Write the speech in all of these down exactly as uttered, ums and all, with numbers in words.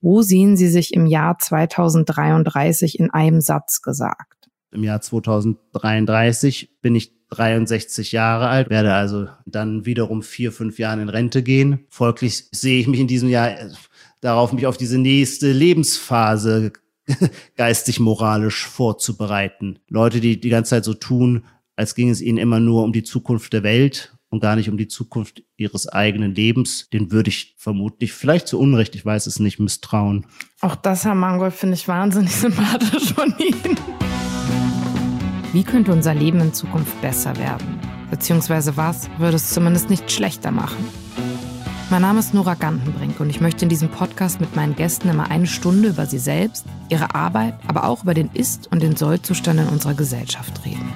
Wo sehen Sie sich im Jahr zweitausenddreiunddreißig in einem Satz gesagt? Im Jahr zweitausenddreiunddreißig bin ich dreiundsechzig Jahre alt, werde also dann wiederum vier, fünf Jahren in Rente gehen. Folglich sehe ich mich in diesem Jahr darauf, mich auf diese nächste Lebensphase geistig-moralisch vorzubereiten. Leute, die die ganze Zeit so tun, als ging es ihnen immer nur um die Zukunft der Welt und gar nicht um die Zukunft ihres eigenen Lebens, den würde ich vermutlich, vielleicht zu Unrecht, ich weiß es nicht, misstrauen. Auch das, Herr Mangold, finde ich wahnsinnig sympathisch von Ihnen. Wie könnte unser Leben in Zukunft besser werden? Beziehungsweise was würde es zumindest nicht schlechter machen? Mein Name ist Nora Gantenbrink und ich möchte in diesem Podcast mit meinen Gästen immer eine Stunde über sie selbst, ihre Arbeit, aber auch über den Ist- und den Soll-Zustand in unserer Gesellschaft reden.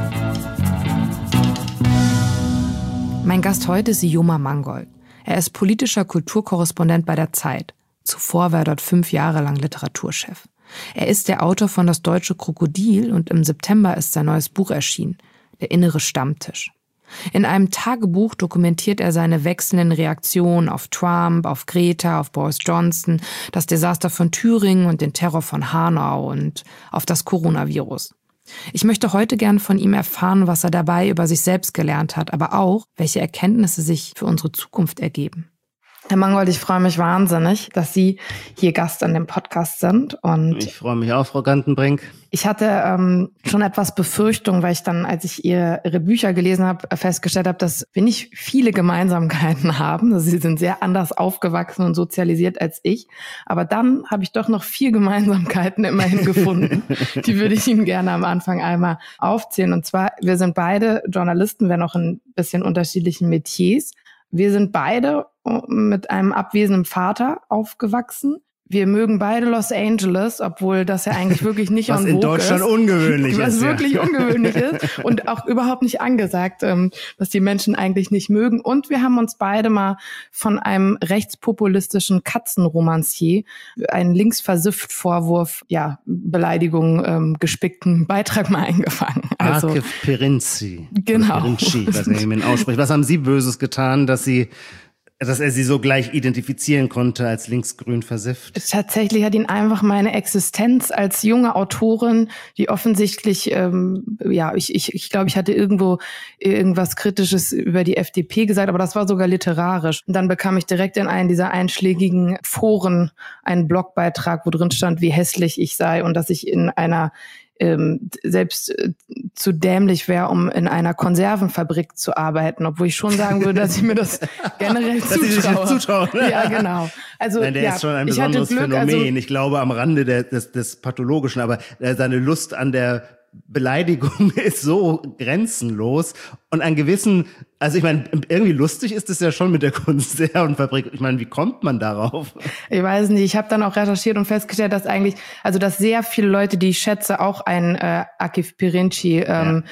Mein Gast heute ist Siyoma Mangold. Er ist politischer Kulturkorrespondent bei der Zeit. Zuvor war er dort fünf Jahre lang Literaturchef. Er ist der Autor von Das deutsche Krokodil und im September ist sein neues Buch erschienen, Der innere Stammtisch. In einem Tagebuch dokumentiert er seine wechselnden Reaktionen auf Trump, auf Greta, auf Boris Johnson, das Desaster von Thüringen und den Terror von Hanau und auf das Coronavirus. Ich möchte heute gern von ihm erfahren, was er dabei über sich selbst gelernt hat, aber auch, welche Erkenntnisse sich für unsere Zukunft ergeben. Herr Mangold, ich freue mich wahnsinnig, dass Sie hier Gast an dem Podcast sind. Und ich freue mich auch, Frau Gantenbrink. Ich hatte ähm, schon etwas Befürchtung, weil ich dann, als ich ihr, Ihre Bücher gelesen habe, festgestellt habe, dass wir nicht viele Gemeinsamkeiten haben. Also Sie sind sehr anders aufgewachsen und sozialisiert als ich. Aber dann habe ich doch noch vier Gemeinsamkeiten immerhin gefunden. Die würde ich Ihnen gerne am Anfang einmal aufzählen. Und zwar, wir sind beide Journalisten, wenn auch in ein bisschen unterschiedlichen Metiers. Wir sind beide mit einem abwesenden Vater aufgewachsen. Wir mögen beide Los Angeles, obwohl das ja eigentlich wirklich nicht was on in vogue Deutschland ist. ungewöhnlich was ist. Was wirklich ja. ungewöhnlich ist und auch überhaupt nicht angesagt, was die Menschen eigentlich nicht mögen. Und wir haben uns beide mal von einem rechtspopulistischen Katzenromancier einen linksversifft-Vorwurf, ja, Beleidigung ähm, gespickten Beitrag mal eingefangen. Also, Akif Perinci. Genau. Perinci, was er ihm ausspricht. Was haben Sie Böses getan, dass Sie dass er sie so gleich identifizieren konnte als linksgrün versifft? Tatsächlich hat ihn einfach meine Existenz als junge Autorin, die offensichtlich, ähm, ja, ich ich ich glaube, ich hatte irgendwo irgendwas Kritisches über die F D P gesagt, aber das war sogar literarisch. Und dann bekam ich direkt in einen dieser einschlägigen Foren einen Blogbeitrag, wo drin stand, wie hässlich ich sei und dass ich in einer Ähm, selbst äh, zu dämlich wäre, um in einer Konservenfabrik zu arbeiten, obwohl ich schon sagen würde, dass ich mir das generell dass zutraue. Dass Sie sich zutrauen. Ja, genau. Also, Nein, der ja, ist schon ein ich besonderes Glück, Phänomen. Also, ich glaube, am Rande der, des, des Pathologischen, aber seine Lust an der Beleidigung ist so grenzenlos und an gewissen, also ich meine, irgendwie lustig ist es ja schon mit der Konservenfabrik. Ich meine, wie kommt man darauf? Ich weiß nicht, ich habe dann auch recherchiert und festgestellt, dass eigentlich, also dass sehr viele Leute, die ich schätze, auch einen äh, Akif Perinci ähm, ja.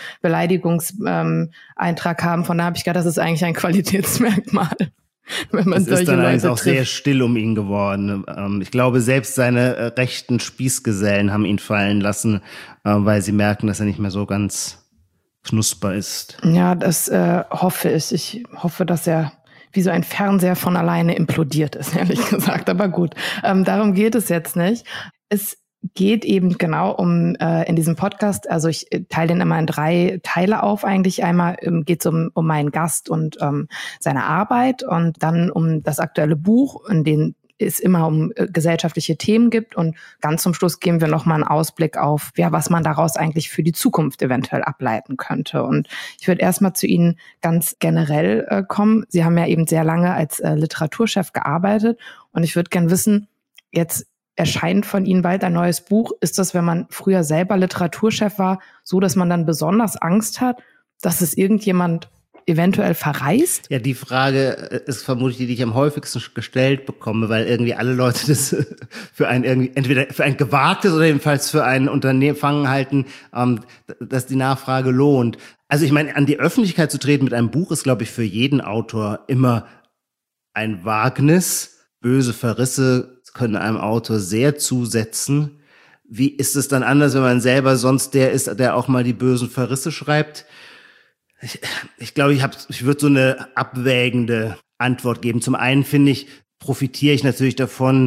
Beleidigungseintrag ähm, haben. Von da habe ich gedacht, das ist eigentlich ein Qualitätsmerkmal. Wenn man es ist dann Leute eigentlich auch trifft. Sehr still um ihn geworden. Ich glaube, selbst seine rechten Spießgesellen haben ihn fallen lassen, weil sie merken, dass er nicht mehr so ganz knusper ist. Ja, das äh, hoffe ich. Ich hoffe, dass er wie so ein Fernseher von alleine implodiert ist, ehrlich gesagt. Aber gut, ähm, darum geht es jetzt nicht. Es geht eben genau um äh, in diesem Podcast, also ich teile den immer in drei Teile auf eigentlich. Einmal ähm, geht es um, um meinen Gast und ähm, seine Arbeit und dann um das aktuelle Buch, in dem es immer um äh, gesellschaftliche Themen gibt und ganz zum Schluss geben wir nochmal einen Ausblick auf, ja, was man daraus eigentlich für die Zukunft eventuell ableiten könnte. Und ich würde erstmal zu Ihnen ganz generell äh, kommen. Sie haben ja eben sehr lange als äh, Literaturchef gearbeitet und ich würde gern wissen, jetzt erscheint von Ihnen bald ein neues Buch. Ist das, wenn man früher selber Literaturchef war, so, dass man dann besonders Angst hat, dass es irgendjemand eventuell verreist? Ja, die Frage ist vermutlich die, die ich am häufigsten gestellt bekomme, weil irgendwie alle Leute das für ein irgendwie entweder für ein gewagtes oder jedenfalls für ein Unternehmen halten, ähm, dass die Nachfrage lohnt. Also ich meine, an die Öffentlichkeit zu treten mit einem Buch ist, glaube ich, für jeden Autor immer ein Wagnis. Böse Verrisse können einem Autor sehr zusetzen. Wie ist es dann anders, wenn man selber sonst der ist, der auch mal die bösen Verrisse schreibt? Ich, ich glaube, ich, hab, ich würde so eine abwägende Antwort geben. Zum einen finde ich, profitiere ich natürlich davon,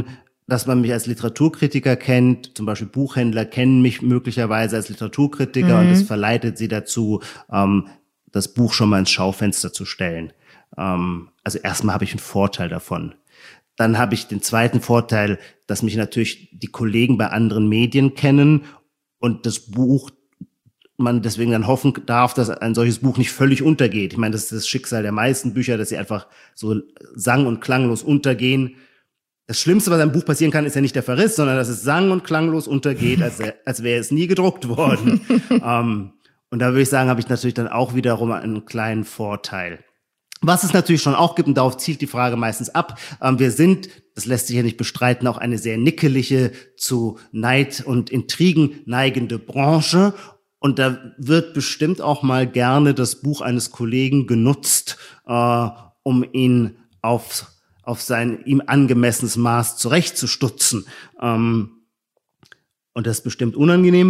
dass man mich als Literaturkritiker kennt, zum Beispiel Buchhändler kennen mich möglicherweise als Literaturkritiker, mhm. und das verleitet sie dazu, ähm, das Buch schon mal ins Schaufenster zu stellen. Ähm, also erstmal habe ich einen Vorteil davon. Dann habe ich den zweiten Vorteil, dass mich natürlich die Kollegen bei anderen Medien kennen und das Buch, man deswegen dann hoffen darf, dass ein solches Buch nicht völlig untergeht. Ich meine, das ist das Schicksal der meisten Bücher, dass sie einfach so sang- und klanglos untergehen. Das Schlimmste, was einem Buch passieren kann, ist ja nicht der Verriss, sondern dass es sang- und klanglos untergeht, als, als wäre es nie gedruckt worden. ähm, und da würde ich sagen, habe ich natürlich dann auch wiederum einen kleinen Vorteil. Was es natürlich schon auch gibt, und darauf zielt die Frage meistens ab, ähm, wir sind, das lässt sich ja nicht bestreiten, auch eine sehr nickelige, zu Neid und Intrigen neigende Branche. Und da wird bestimmt auch mal gerne das Buch eines Kollegen genutzt, äh, um ihn auf, auf sein ihm angemessenes Maß zurechtzustutzen. Ähm, und das ist bestimmt unangenehm,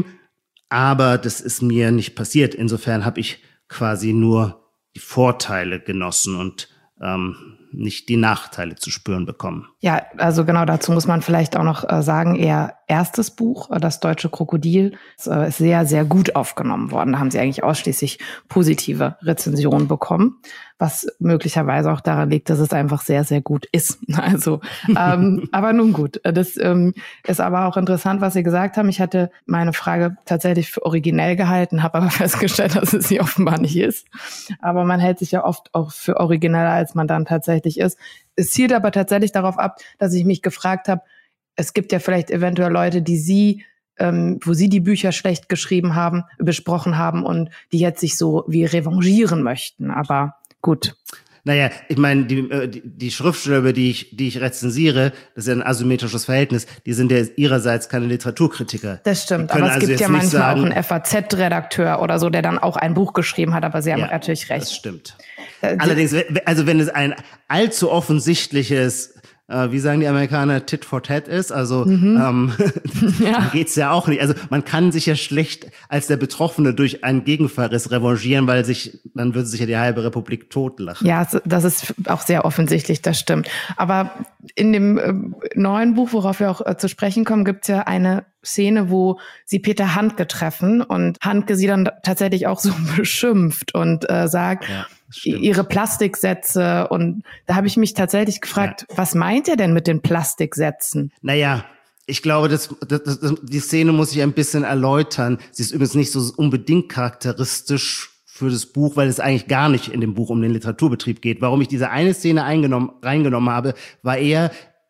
aber das ist mir nicht passiert. Insofern habe ich quasi nur die Vorteile genossen und ähm, nicht die Nachteile zu spüren bekommen. Ja, also genau dazu muss man vielleicht auch noch äh, sagen, ihr erstes Buch, äh, Das Deutsche Krokodil, ist, äh, ist sehr, sehr gut aufgenommen worden. Da haben sie eigentlich ausschließlich positive Rezensionen bekommen, was möglicherweise auch daran liegt, dass es einfach sehr, sehr gut ist. Also, ähm, aber nun gut, das ähm, ist aber auch interessant, was Sie gesagt haben. Ich hatte meine Frage tatsächlich für originell gehalten, habe aber festgestellt, dass es sie offenbar nicht ist. Aber man hält sich ja oft auch für origineller, als man dann tatsächlich ist. Es zielt aber tatsächlich darauf ab, dass ich mich gefragt habe, es gibt ja vielleicht eventuell Leute, die Sie, ähm, wo Sie die Bücher schlecht geschrieben haben, besprochen haben und die jetzt sich so wie revanchieren möchten. Aber gut. Naja, ich meine, die, die, die Schriftsteller, über die ich, die ich rezensiere, das ist ja ein asymmetrisches Verhältnis, die sind ja ihrerseits keine Literaturkritiker. Das stimmt, aber es also gibt ja manchmal sagen, auch einen F A Z-Redakteur oder so, der dann auch ein Buch geschrieben hat, aber Sie haben ja, natürlich recht. Das stimmt. Allerdings, also wenn es ein allzu offensichtliches, äh, wie sagen die Amerikaner, Tit for Tat ist, also mhm. ähm, ja. geht's ja auch nicht. Also man kann sich ja schlecht als der Betroffene durch einen Gegenverriss revanchieren, weil sich, dann würde sich ja die halbe Republik totlachen. Ja, das ist auch sehr offensichtlich, das stimmt. Aber in dem äh, neuen Buch, worauf wir auch äh, zu sprechen kommen, gibt's ja eine Szene, wo sie Peter Handke treffen und Handke sie dann tatsächlich auch so beschimpft und äh, sagt, ja, ihre Plastiksätze, und da habe ich mich tatsächlich gefragt, ja. was meint er denn mit den Plastiksätzen? Naja, ich glaube, das, das, das, die Szene muss ich ein bisschen erläutern. Sie ist übrigens nicht so unbedingt charakteristisch für das Buch, weil es eigentlich gar nicht in dem Buch um den Literaturbetrieb geht. Warum ich diese eine Szene eingenommen, reingenommen habe, war eher,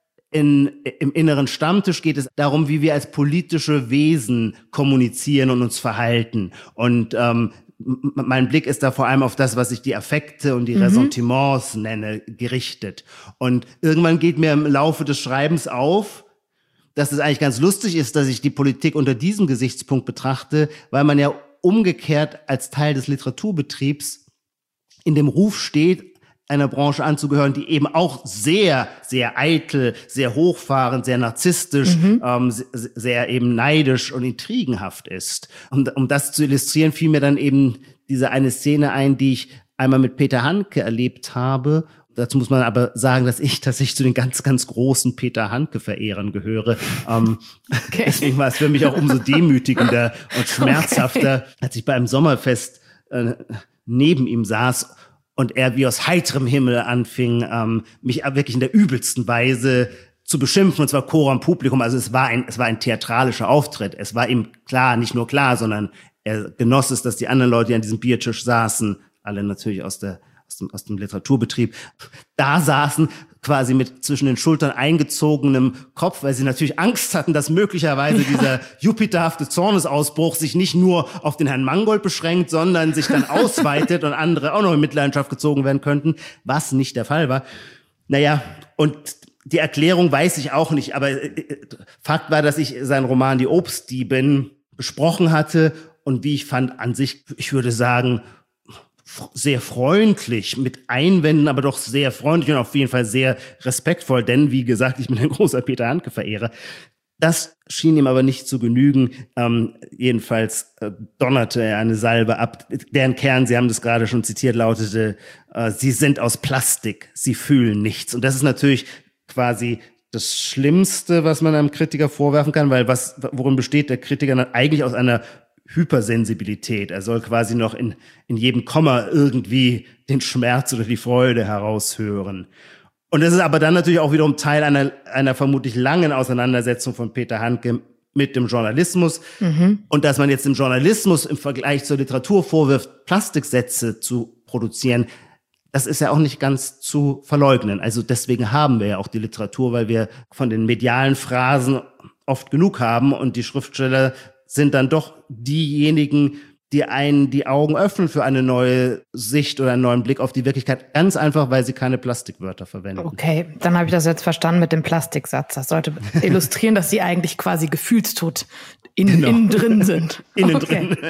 In, im inneren Stammtisch geht es darum, wie wir als politische Wesen kommunizieren und uns verhalten. Und ähm, m- mein Blick ist da vor allem auf das, was ich die Affekte und die mhm. Ressentiments nenne, gerichtet. Und irgendwann geht mir im Laufe des Schreibens auf, dass es eigentlich ganz lustig ist, dass ich die Politik unter diesem Gesichtspunkt betrachte, weil man ja umgekehrt als Teil des Literaturbetriebs in dem Ruf steht, einer Branche anzugehören, die eben auch sehr, sehr eitel, sehr hochfahrend, sehr narzisstisch, mhm. ähm, sehr eben neidisch und intrigenhaft ist. Um, um das zu illustrieren, fiel mir dann eben diese eine Szene ein, die ich einmal mit Peter Handke erlebt habe. Dazu muss man aber sagen, dass ich tatsächlich zu den ganz, ganz großen Peter Handke-Verehrern gehöre. Ähm, okay. Deswegen war es für mich auch umso demütigender und schmerzhafter, okay. als ich bei einem Sommerfest äh, neben ihm saß und er wie aus heiterem Himmel anfing, ähm, mich wirklich in der übelsten Weise zu beschimpfen, und zwar Chor am Publikum. Also es war ein, es war ein theatralischer Auftritt. Es war ihm klar, nicht nur klar, sondern er genoss es, dass die anderen Leute, die an diesem Biertisch saßen, alle natürlich aus der, aus dem, aus dem Literaturbetrieb, da saßen, quasi mit zwischen den Schultern eingezogenem Kopf, weil sie natürlich Angst hatten, dass möglicherweise dieser jupiterhafte Zornesausbruch sich nicht nur auf den Herrn Mangold beschränkt, sondern sich dann ausweitet und andere auch noch in Mitleidenschaft gezogen werden könnten, was nicht der Fall war. Naja, und die Erklärung weiß ich auch nicht, aber Fakt war, dass ich seinen Roman Die Obstdiebin besprochen hatte und wie ich fand, an sich, ich würde sagen, sehr freundlich, mit Einwänden, aber doch sehr freundlich und auf jeden Fall sehr respektvoll, denn wie gesagt, ich bin ein großer Peter Handke-Verehrer. Das schien ihm aber nicht zu genügen. Ähm, jedenfalls äh, donnerte er eine Salbe ab, deren Kern, Sie haben das gerade schon zitiert, lautete, äh, Sie sind aus Plastik, Sie fühlen nichts. Und das ist natürlich quasi das Schlimmste, was man einem Kritiker vorwerfen kann, weil was, worin besteht der Kritiker eigentlich aus einer Hypersensibilität. Er soll quasi noch in, in jedem Komma irgendwie den Schmerz oder die Freude heraushören. Und das ist aber dann natürlich auch wiederum Teil einer, einer vermutlich langen Auseinandersetzung von Peter Handke mit dem Journalismus. Mhm. Und dass man jetzt dem Journalismus im Vergleich zur Literatur vorwirft, Plastiksätze zu produzieren, das ist ja auch nicht ganz zu verleugnen. Also deswegen haben wir ja auch die Literatur, weil wir von den medialen Phrasen oft genug haben und die Schriftsteller sind dann doch diejenigen, die einen die Augen öffnen für eine neue Sicht oder einen neuen Blick auf die Wirklichkeit. Ganz einfach, weil sie keine Plastikwörter verwenden. Okay, dann habe ich das jetzt verstanden mit dem Plastiksatz. Das sollte illustrieren, dass sie eigentlich quasi gefühlstot in, genau. innen drin sind. Innen okay. drin.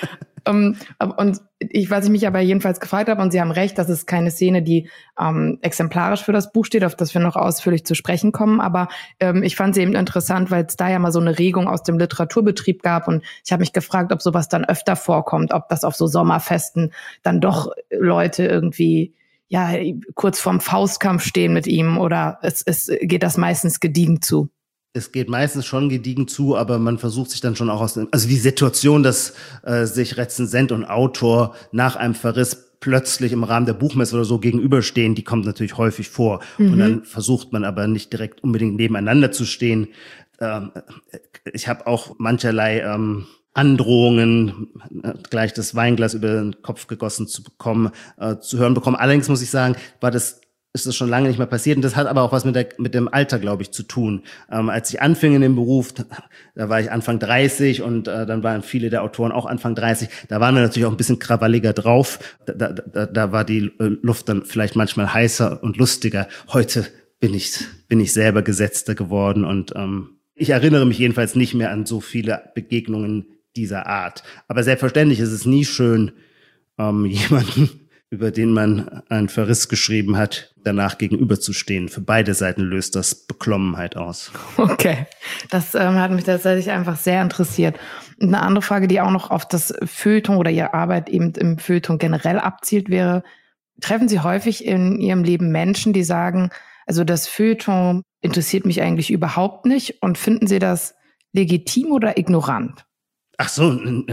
Um, und ich, was ich mich aber jedenfalls gefragt habe, und Sie haben recht, das ist keine Szene, die ähm, exemplarisch für das Buch steht, auf das wir noch ausführlich zu sprechen kommen, aber ähm, ich fand sie eben interessant, weil es da ja mal so eine Regung aus dem Literaturbetrieb gab und ich habe mich gefragt, ob sowas dann öfter vorkommt, ob das auf so Sommerfesten dann doch Leute irgendwie ja kurz vorm Faustkampf stehen mit ihm oder es, es geht das meistens gediegen zu. Es geht meistens schon gediegen zu, aber man versucht sich dann schon auch aus dem, also die Situation, dass äh, sich Rezensent und Autor nach einem Verriss plötzlich im Rahmen der Buchmesse oder so gegenüberstehen, die kommt natürlich häufig vor. Mhm. Und dann versucht man aber nicht direkt unbedingt nebeneinander zu stehen. Ähm, ich habe auch mancherlei ähm, Androhungen, äh, gleich das Weinglas über den Kopf gegossen zu bekommen, äh, zu hören bekommen. Allerdings muss ich sagen, war das ist das schon lange nicht mehr passiert. Und das hat aber auch was mit der, mit dem Alter, glaube ich, zu tun. Ähm, als ich anfing in dem Beruf, da war ich Anfang dreißig und äh, dann waren viele der Autoren auch Anfang dreißig. Da waren wir natürlich auch ein bisschen krawalliger drauf. Da, da, da war die Luft dann vielleicht manchmal heißer und lustiger. Heute bin ich, bin ich selber Gesetzter geworden und ähm, ich erinnere mich jedenfalls nicht mehr an so viele Begegnungen dieser Art. Aber selbstverständlich ist es nie schön, ähm, jemanden, über den man einen Verriss geschrieben hat, danach gegenüberzustehen. Für beide Seiten löst das Beklommenheit aus. Okay, das ähm, hat mich tatsächlich einfach sehr interessiert. Und eine andere Frage, die auch noch auf das Feuilleton oder Ihre Arbeit eben im Feuilleton generell abzielt, wäre, treffen Sie häufig in Ihrem Leben Menschen, die sagen, also das Feuilleton interessiert mich eigentlich überhaupt nicht und finden Sie das legitim oder ignorant? Ach so,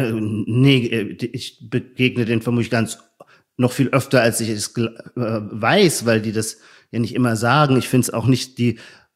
nee, ich begegne den vermutlich ganz noch viel öfter, als ich es äh, weiß, weil die das ja nicht immer sagen. Ich finde es auch nicht die,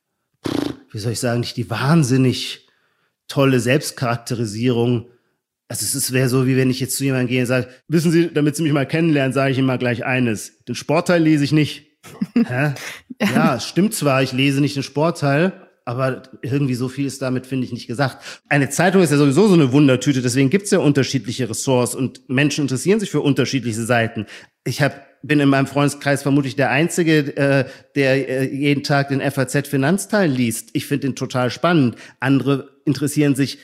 wie soll ich sagen, nicht die wahnsinnig tolle Selbstcharakterisierung. Also es wäre so, wie wenn ich jetzt zu jemandem gehe und sage, wissen Sie, damit Sie mich mal kennenlernen, sage ich Ihnen mal gleich eines. Den Sportteil lese ich nicht. Hä? Ja, es stimmt zwar, ich lese nicht den Sportteil, aber irgendwie so viel ist damit, finde ich, nicht gesagt. Eine Zeitung ist ja sowieso so eine Wundertüte, deswegen gibt's ja unterschiedliche Ressorts und Menschen interessieren sich für unterschiedliche Seiten. Ich hab, bin in meinem Freundeskreis vermutlich der Einzige, äh, der äh, jeden Tag den F A Z-Finanzteil liest. Ich finde den total spannend. Andere interessieren sich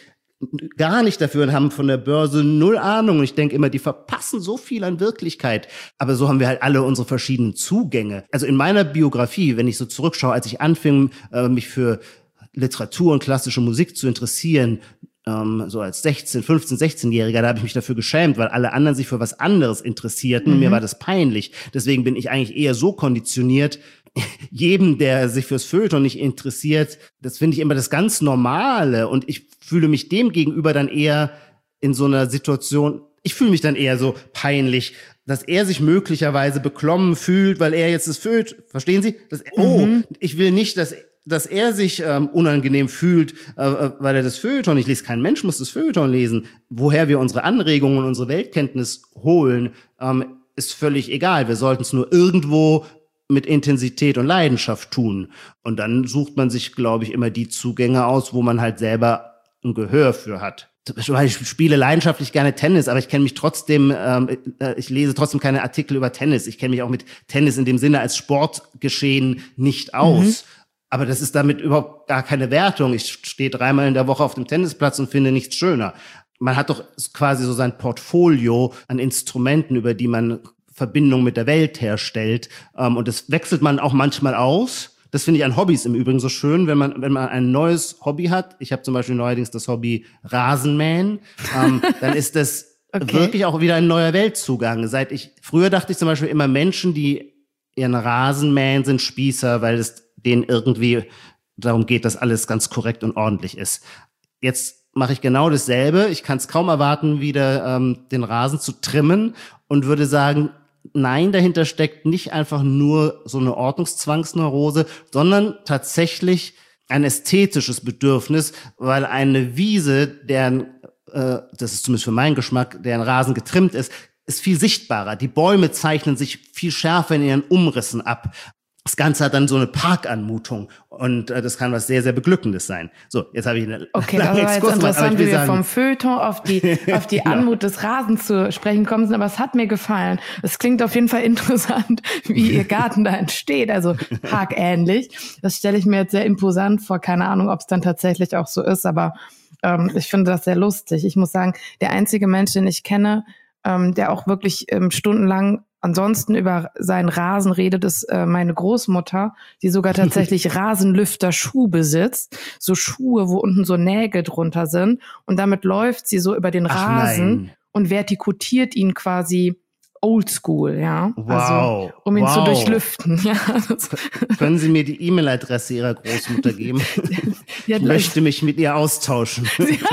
gar nicht dafür und haben von der Börse null Ahnung. Und ich denke immer, die verpassen so viel an Wirklichkeit. Aber so haben wir halt alle unsere verschiedenen Zugänge. Also in meiner Biografie, wenn ich so zurückschaue, als ich anfing, äh, mich für Literatur und klassische Musik zu interessieren, ähm, so als sechzehn, fünfzehn, sechzehnjähriger, da habe ich mich dafür geschämt, weil alle anderen sich für was anderes interessierten. Mhm. Mir war das peinlich. Deswegen bin ich eigentlich eher so konditioniert, jedem, der sich fürs Feuilleton nicht interessiert, das finde ich immer das ganz Normale. Und ich fühle mich dem gegenüber dann eher in so einer Situation, ich fühle mich dann eher so peinlich, dass er sich möglicherweise beklommen fühlt, weil er jetzt das Feuilleton, verstehen Sie? Das, oh, mhm. Ich will nicht, dass dass er sich ähm, unangenehm fühlt, äh, weil er das Feuilleton nicht liest. Kein Mensch muss das Feuilleton lesen. Woher wir unsere Anregungen und unsere Weltkenntnis holen, ähm, ist völlig egal. Wir sollten es nur irgendwo mit Intensität und Leidenschaft tun. Und dann sucht man sich, glaube ich, immer die Zugänge aus, wo man halt selber ein Gehör für hat. Ich spiele leidenschaftlich gerne Tennis, aber ich kenne mich trotzdem, ähm, ich lese trotzdem keine Artikel über Tennis. Ich kenne mich auch mit Tennis in dem Sinne als Sportgeschehen nicht aus. Mhm. Aber das ist damit überhaupt gar keine Wertung. Ich stehe dreimal in der Woche auf dem Tennisplatz und finde nichts schöner. Man hat doch quasi so sein Portfolio an Instrumenten, über die man Verbindung mit der Welt herstellt. Und das wechselt man auch manchmal aus. Das finde ich an Hobbys im Übrigen so schön, wenn man wenn man ein neues Hobby hat. Ich habe zum Beispiel neuerdings das Hobby Rasenmähen. ähm, dann ist das okay. Wirklich auch wieder ein neuer Weltzugang. Seit ich früher dachte ich zum Beispiel immer, Menschen, die ihren Rasen mähen, sind Spießer, weil es denen irgendwie darum geht, dass alles ganz korrekt und ordentlich ist. Jetzt mache ich genau dasselbe. Ich kann es kaum erwarten, wieder ähm, den Rasen zu trimmen und würde sagen, nein, dahinter steckt nicht einfach nur so eine Ordnungszwangsneurose, sondern tatsächlich ein ästhetisches Bedürfnis, weil eine Wiese, deren, äh, das ist zumindest für meinen Geschmack, deren Rasen getrimmt ist, ist viel sichtbarer. Die Bäume zeichnen sich viel schärfer in ihren Umrissen ab. Das Ganze hat dann so eine Parkanmutung und äh, das kann was sehr, sehr Beglückendes sein. So, jetzt habe ich eine Okay, das war jetzt Exkurs gemacht, interessant, wie wir sagen, vom Feuilleton auf die, auf die genau. Anmut des Rasens zu sprechen kommen sind, aber es hat mir gefallen. Es klingt auf jeden Fall interessant, wie Ihr Garten da entsteht, also parkähnlich. Das stelle ich mir jetzt sehr imposant vor. Keine Ahnung, ob es dann tatsächlich auch so ist, aber ähm, ich finde das sehr lustig. Ich muss sagen, der einzige Mensch, den ich kenne, ähm, der auch wirklich ähm, stundenlang ansonsten über seinen Rasen redet, ist äh, meine Großmutter, die sogar tatsächlich Rasenlüfter-Schuh besitzt. So Schuhe, wo unten so Nägel drunter sind. Und damit läuft sie so über den Ach, Rasen nein. und vertikutiert ihn quasi oldschool, ja. Wow. Also, um ihn wow. zu durchlüften, ja. Das Können Sie mir die E-Mail-Adresse Ihrer Großmutter geben? Ich möchte mich mit ihr austauschen.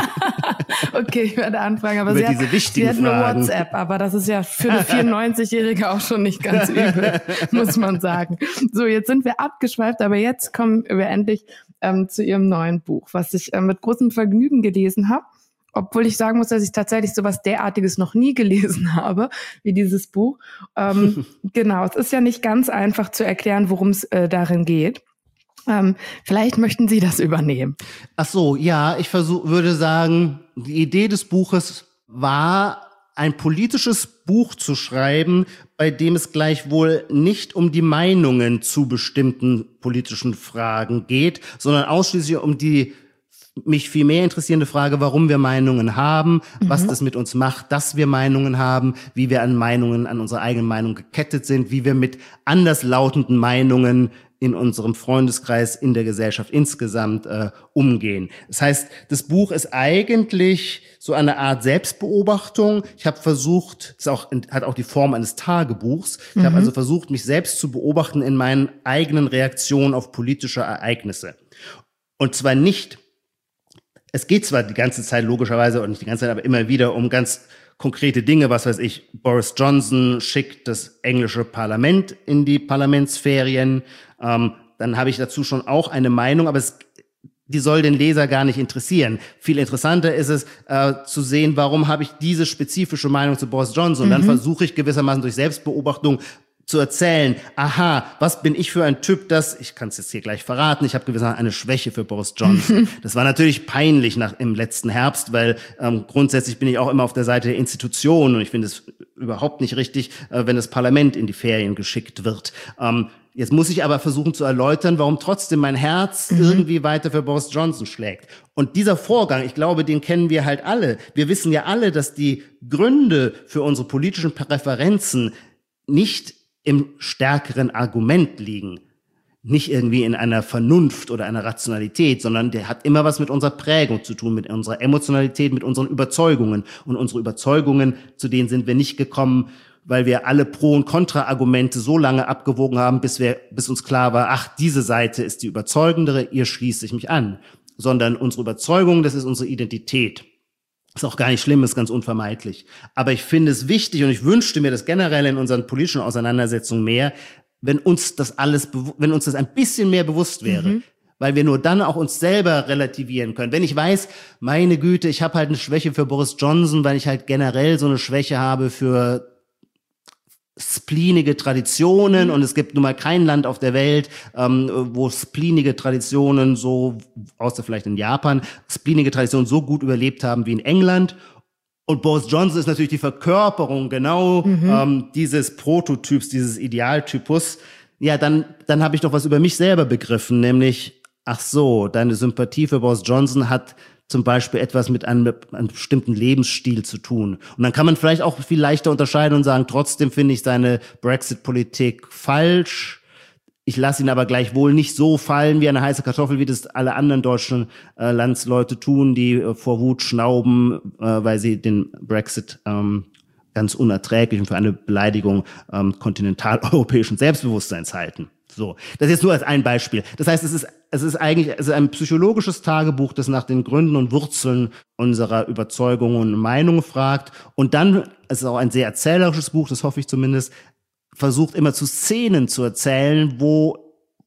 Okay, ich werde anfragen, aber Über sie hat, diese wichtigen sie hat eine Fragen. WhatsApp, aber das ist ja für eine vierundneunzigjährige auch schon nicht ganz übel, muss man sagen. So, jetzt sind wir abgeschweift, aber jetzt kommen wir endlich ähm, zu Ihrem neuen Buch, was ich äh, mit großem Vergnügen gelesen habe. Obwohl ich sagen muss, dass ich tatsächlich sowas derartiges noch nie gelesen habe, wie dieses Buch. Ähm, genau, es ist ja nicht ganz einfach zu erklären, worum es äh, darin geht. Ähm, vielleicht möchten Sie das übernehmen. Ach so, ja, ich versuch, würde sagen, die Idee des Buches war, ein politisches Buch zu schreiben, bei dem es gleichwohl nicht um die Meinungen zu bestimmten politischen Fragen geht, sondern ausschließlich um die mich viel mehr interessierende Frage, warum wir Meinungen haben, mhm. was das mit uns macht, dass wir Meinungen haben, wie wir an Meinungen, an unsere eigenen Meinungen gekettet sind, wie wir mit anderslautenden Meinungen in unserem Freundeskreis, in der Gesellschaft insgesamt äh, umgehen. Das heißt, das Buch ist eigentlich so eine Art Selbstbeobachtung. Ich habe versucht, es auch, hat auch die Form eines Tagebuchs. Ich mhm. habe also versucht, mich selbst zu beobachten in meinen eigenen Reaktionen auf politische Ereignisse. Und zwar nicht Es geht zwar die ganze Zeit logischerweise und nicht die ganze Zeit, aber immer wieder um ganz konkrete Dinge, was weiß ich, Boris Johnson schickt das englische Parlament in die Parlamentsferien, ähm, dann habe ich dazu schon auch eine Meinung, aber es, die soll den Leser gar nicht interessieren. Viel interessanter ist es, äh, zu sehen, warum habe ich diese spezifische Meinung zu Boris Johnson und mhm. dann versuche ich gewissermaßen durch Selbstbeobachtung zu erzählen, aha, was bin ich für ein Typ, das, ich kann es jetzt hier gleich verraten, ich habe gewissermaßen eine Schwäche für Boris Johnson. Das war natürlich peinlich nach, im letzten Herbst, weil ähm, grundsätzlich bin ich auch immer auf der Seite der Institutionen und ich finde es überhaupt nicht richtig, äh, wenn das Parlament in die Ferien geschickt wird. Ähm, jetzt muss ich aber versuchen zu erläutern, warum trotzdem mein Herz mhm. irgendwie weiter für Boris Johnson schlägt. Und dieser Vorgang, ich glaube, den kennen wir halt alle. Wir wissen ja alle, dass die Gründe für unsere politischen Präferenzen nicht im stärkeren Argument liegen. Nicht irgendwie in einer Vernunft oder einer Rationalität, sondern der hat immer was mit unserer Prägung zu tun, mit unserer Emotionalität, mit unseren Überzeugungen. Und unsere Überzeugungen, zu denen sind wir nicht gekommen, weil wir alle Pro- und Kontra-Argumente so lange abgewogen haben, bis wir, bis uns klar war, ach, diese Seite ist die überzeugendere, ihr schließe ich mich an. Sondern unsere Überzeugung, das ist unsere Identität. Ist auch gar nicht schlimm, ist ganz unvermeidlich. Aber ich finde es wichtig und ich wünschte mir das generell in unseren politischen Auseinandersetzungen mehr, wenn uns das alles, wenn uns das ein bisschen mehr bewusst wäre. Mhm. Weil wir nur dann auch uns selber relativieren können. Wenn ich weiß, meine Güte, ich habe halt eine Schwäche für Boris Johnson, weil ich halt generell so eine Schwäche habe für spleenige Traditionen, und es gibt nun mal kein Land auf der Welt, ähm, wo spleenige Traditionen so, außer vielleicht in Japan, spleenige Traditionen so gut überlebt haben wie in England. Und Boris Johnson ist natürlich die Verkörperung genau mhm. ähm, dieses Prototyps, dieses Idealtypus. Ja, dann dann habe ich doch was über mich selber begriffen, nämlich, ach so, deine Sympathie für Boris Johnson hat zum Beispiel etwas mit einem, einem bestimmten Lebensstil zu tun. Und dann kann man vielleicht auch viel leichter unterscheiden und sagen, trotzdem finde ich seine Brexit-Politik falsch. Ich lasse ihn aber gleichwohl nicht so fallen wie eine heiße Kartoffel, wie das alle anderen deutschen äh, Landsleute tun, die äh, vor Wut schnauben, äh, weil sie den Brexit ähm, ganz unerträglich und für eine Beleidigung ähm, kontinentaleuropäischen Selbstbewusstseins halten. So, das ist jetzt nur als ein Beispiel. Das heißt, es ist, es ist eigentlich es ist ein psychologisches Tagebuch, das nach den Gründen und Wurzeln unserer Überzeugungen und Meinungen fragt. Und dann, es ist auch ein sehr erzählerisches Buch, das hoffe ich zumindest, versucht immer zu Szenen zu erzählen, wo,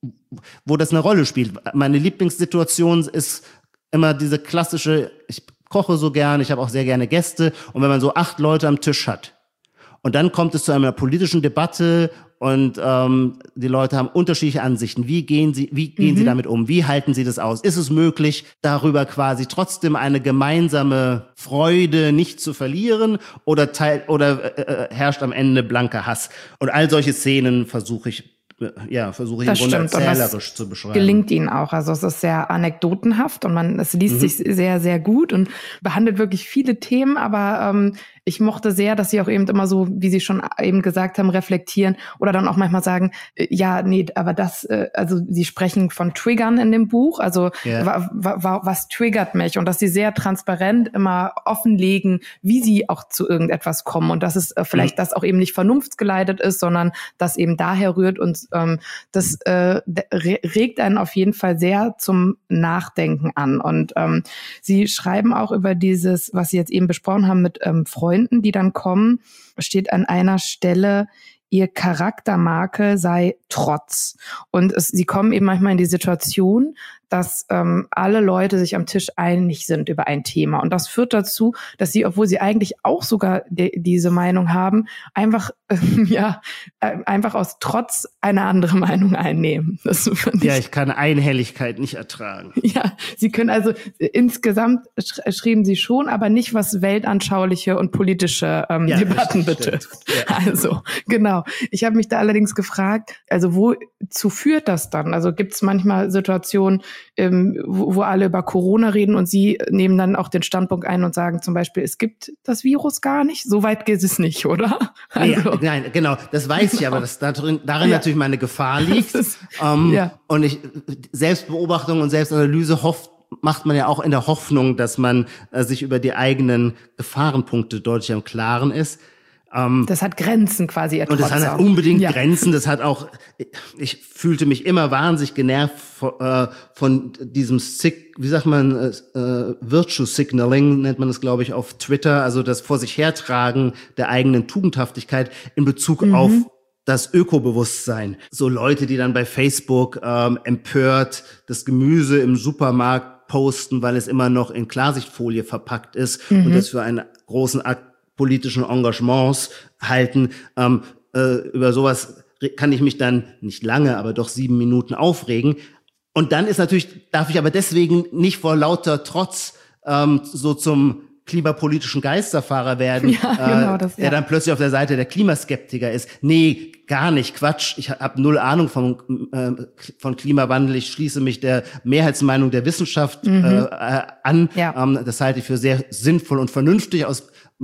wo das eine Rolle spielt. Meine Lieblingssituation ist immer diese klassische, ich koche so gern, ich habe auch sehr gerne Gäste. Und wenn man so acht Leute am Tisch hat und dann kommt es zu einer politischen Debatte und ähm, die Leute haben unterschiedliche Ansichten. Wie gehen sie, wie gehen mhm. sie damit um? Wie halten sie das aus? Ist es möglich, darüber quasi trotzdem eine gemeinsame Freude nicht zu verlieren? Oder teil, oder äh, herrscht am Ende blanker Hass? Und all solche Szenen versuche ich ja, versuche ich das im Grunde stimmt, erzählerisch zu beschreiben. Gelingt ihnen auch. Also es ist sehr anekdotenhaft und man, es liest mhm. sich sehr, sehr gut und behandelt wirklich viele Themen, aber ähm, ich mochte sehr, dass sie auch eben immer so, wie Sie schon eben gesagt haben, reflektieren oder dann auch manchmal sagen, äh, ja, nee, aber das, äh, also Sie sprechen von Triggern in dem Buch, also yeah. wa, wa, wa, was triggert mich und dass Sie sehr transparent immer offenlegen, wie Sie auch zu irgendetwas kommen und dass es äh, vielleicht mhm. das auch eben nicht vernunftsgeleitet ist, sondern das eben daher rührt und ähm, das äh, regt einen auf jeden Fall sehr zum Nachdenken an und ähm, Sie schreiben auch über dieses, was Sie jetzt eben besprochen haben mit ähm, Freunden, die dann kommen, steht an einer Stelle, ihr Charaktermarke sei Trotz. Und es, sie kommen eben manchmal in die Situation, dass ähm, alle Leute sich am Tisch einig sind über ein Thema. Und das führt dazu, dass sie, obwohl sie eigentlich auch sogar de- diese Meinung haben, einfach äh, ja äh, einfach aus Trotz eine andere Meinung einnehmen. Das ich, ja, ich kann Einhelligkeit nicht ertragen. Ja, sie können also äh, insgesamt sch- schrieben sie schon, aber nicht was weltanschauliche und politische ähm, ja, Debatten betrifft. Ja. Also genau. Ich habe mich da allerdings gefragt, also wozu führt das dann? Also gibt es manchmal Situationen, ähm, wo, wo alle über Corona reden und Sie nehmen dann auch den Standpunkt ein und sagen zum Beispiel, es gibt das Virus gar nicht? So weit geht es nicht, oder? Also. Nee, nein, genau, das weiß ich, aber das darin, darin ja. natürlich meine Gefahr liegt. Ist, ähm, ja. Und ich Selbstbeobachtung und Selbstanalyse hofft, macht man ja auch in der Hoffnung, dass man äh, sich über die eigenen Gefahrenpunkte deutlich im Klaren ist. Um, das hat Grenzen quasi. Und das hat halt unbedingt ja. Grenzen. Das hat auch, ich fühlte mich immer wahnsinnig genervt von, äh, von diesem Sick, wie sagt man, äh, Virtue Signaling nennt man das, glaube ich, auf Twitter. Also das vor sich hertragen der eigenen Tugendhaftigkeit in Bezug mhm. auf das Ökobewusstsein. So Leute, die dann bei Facebook ähm, empört das Gemüse im Supermarkt posten, weil es immer noch in Klarsichtfolie verpackt ist mhm. und das für einen großen Akt politischen Engagements halten. Ähm, äh, über sowas kann ich mich dann nicht lange, aber doch sieben Minuten aufregen. Und dann ist natürlich, darf ich aber deswegen nicht vor lauter Trotz ähm, so zum klimapolitischen Geisterfahrer werden, ja, genau, das, äh, der ja. dann plötzlich auf der Seite der Klimaskeptiker ist. Nee, gar nicht, Quatsch. Ich habe null Ahnung von, äh, von Klimawandel. Ich schließe mich der Mehrheitsmeinung der Wissenschaft mhm. äh, an. Ja. Ähm, das halte ich für sehr sinnvoll und vernünftig aus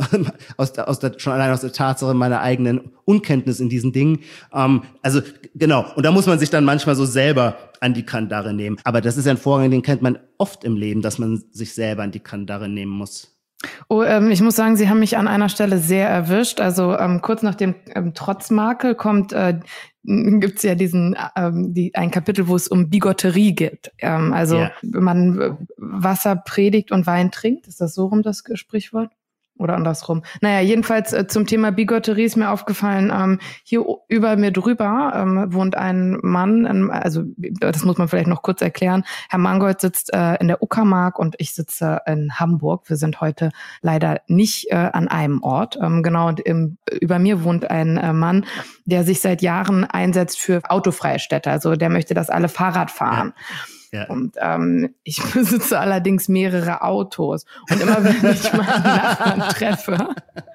aus der, aus der, schon allein aus der Tatsache meiner eigenen Unkenntnis in diesen Dingen. Ähm, also genau, und da muss man sich dann manchmal so selber an die Kandare nehmen. Aber das ist ja ein Vorgang, den kennt man oft im Leben, dass man sich selber an die Kandare nehmen muss. Oh, ähm, ich muss sagen, Sie haben mich an einer Stelle sehr erwischt. Also ähm, kurz nach dem ähm, Trotzmakel kommt äh, gibt's ja diesen ähm, die ein Kapitel, wo es um Bigotterie geht. Ähm, also yeah. man äh, Wasser predigt und Wein trinkt. Ist das so rum das Sprichwort? Oder andersrum. Naja, jedenfalls äh, zum Thema Bigotterie ist mir aufgefallen, ähm, hier über mir drüber ähm, wohnt ein Mann, ähm, also das muss man vielleicht noch kurz erklären. Herr Mangold sitzt äh, in der Uckermark und ich sitze in Hamburg. Wir sind heute leider nicht äh, an einem Ort. Ähm, genau, und im, über mir wohnt ein äh, Mann, der sich seit Jahren einsetzt für autofreie Städte. Also der möchte, dass alle Fahrrad fahren. Ja. Ja. Und ähm, ich besitze allerdings mehrere Autos. Und immer wenn ich meinen Nachbarn treffe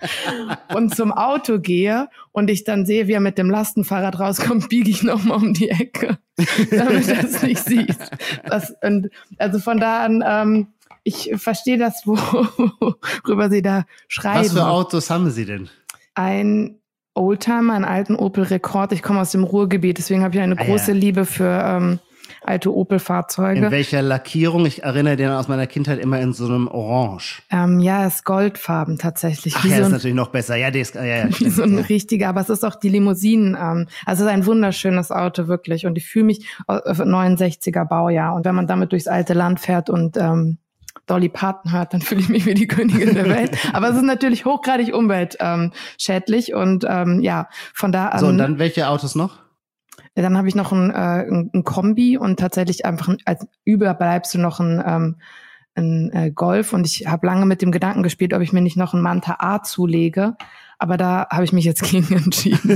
und zum Auto gehe und ich dann sehe, wie er mit dem Lastenfahrrad rauskommt, biege ich nochmal um die Ecke, damit er es nicht sieht. Das, und also von da an, ähm, ich verstehe das, worüber Sie da schreiben. Was für Autos haben Sie denn? Ein Oldtimer, einen alten Opel Rekord. Ich komme aus dem Ruhrgebiet, deswegen habe ich eine große ah, ja. Liebe für ähm, alte Opel-Fahrzeuge. In welcher Lackierung? Ich erinnere den aus meiner Kindheit immer in so einem Orange. Ähm, ja, es ist goldfarben tatsächlich. Ach wie ja, so das ist ein, natürlich noch besser. Ja, das, ja, ja, wie stimmt, so ein ja. richtiger, aber es ist auch die Limousinen. Ähm, also es ist ein wunderschönes Auto, wirklich. Und ich fühle mich äh, neunundsechziger Baujahr. Und wenn man damit durchs alte Land fährt und ähm, Dolly Parton hört, dann fühle ich mich wie die Königin der Welt. Aber es ist natürlich hochgradig umweltschädlich. Und ähm, ja, von da an... So, und dann welche Autos noch? Dann habe ich noch ein, äh, ein Kombi und tatsächlich einfach ein, als Überbleibsel noch ein, ähm, ein äh, Golf. Und ich habe lange mit dem Gedanken gespielt, ob ich mir nicht noch ein Manta A zulege. Aber da habe ich mich jetzt gegen entschieden.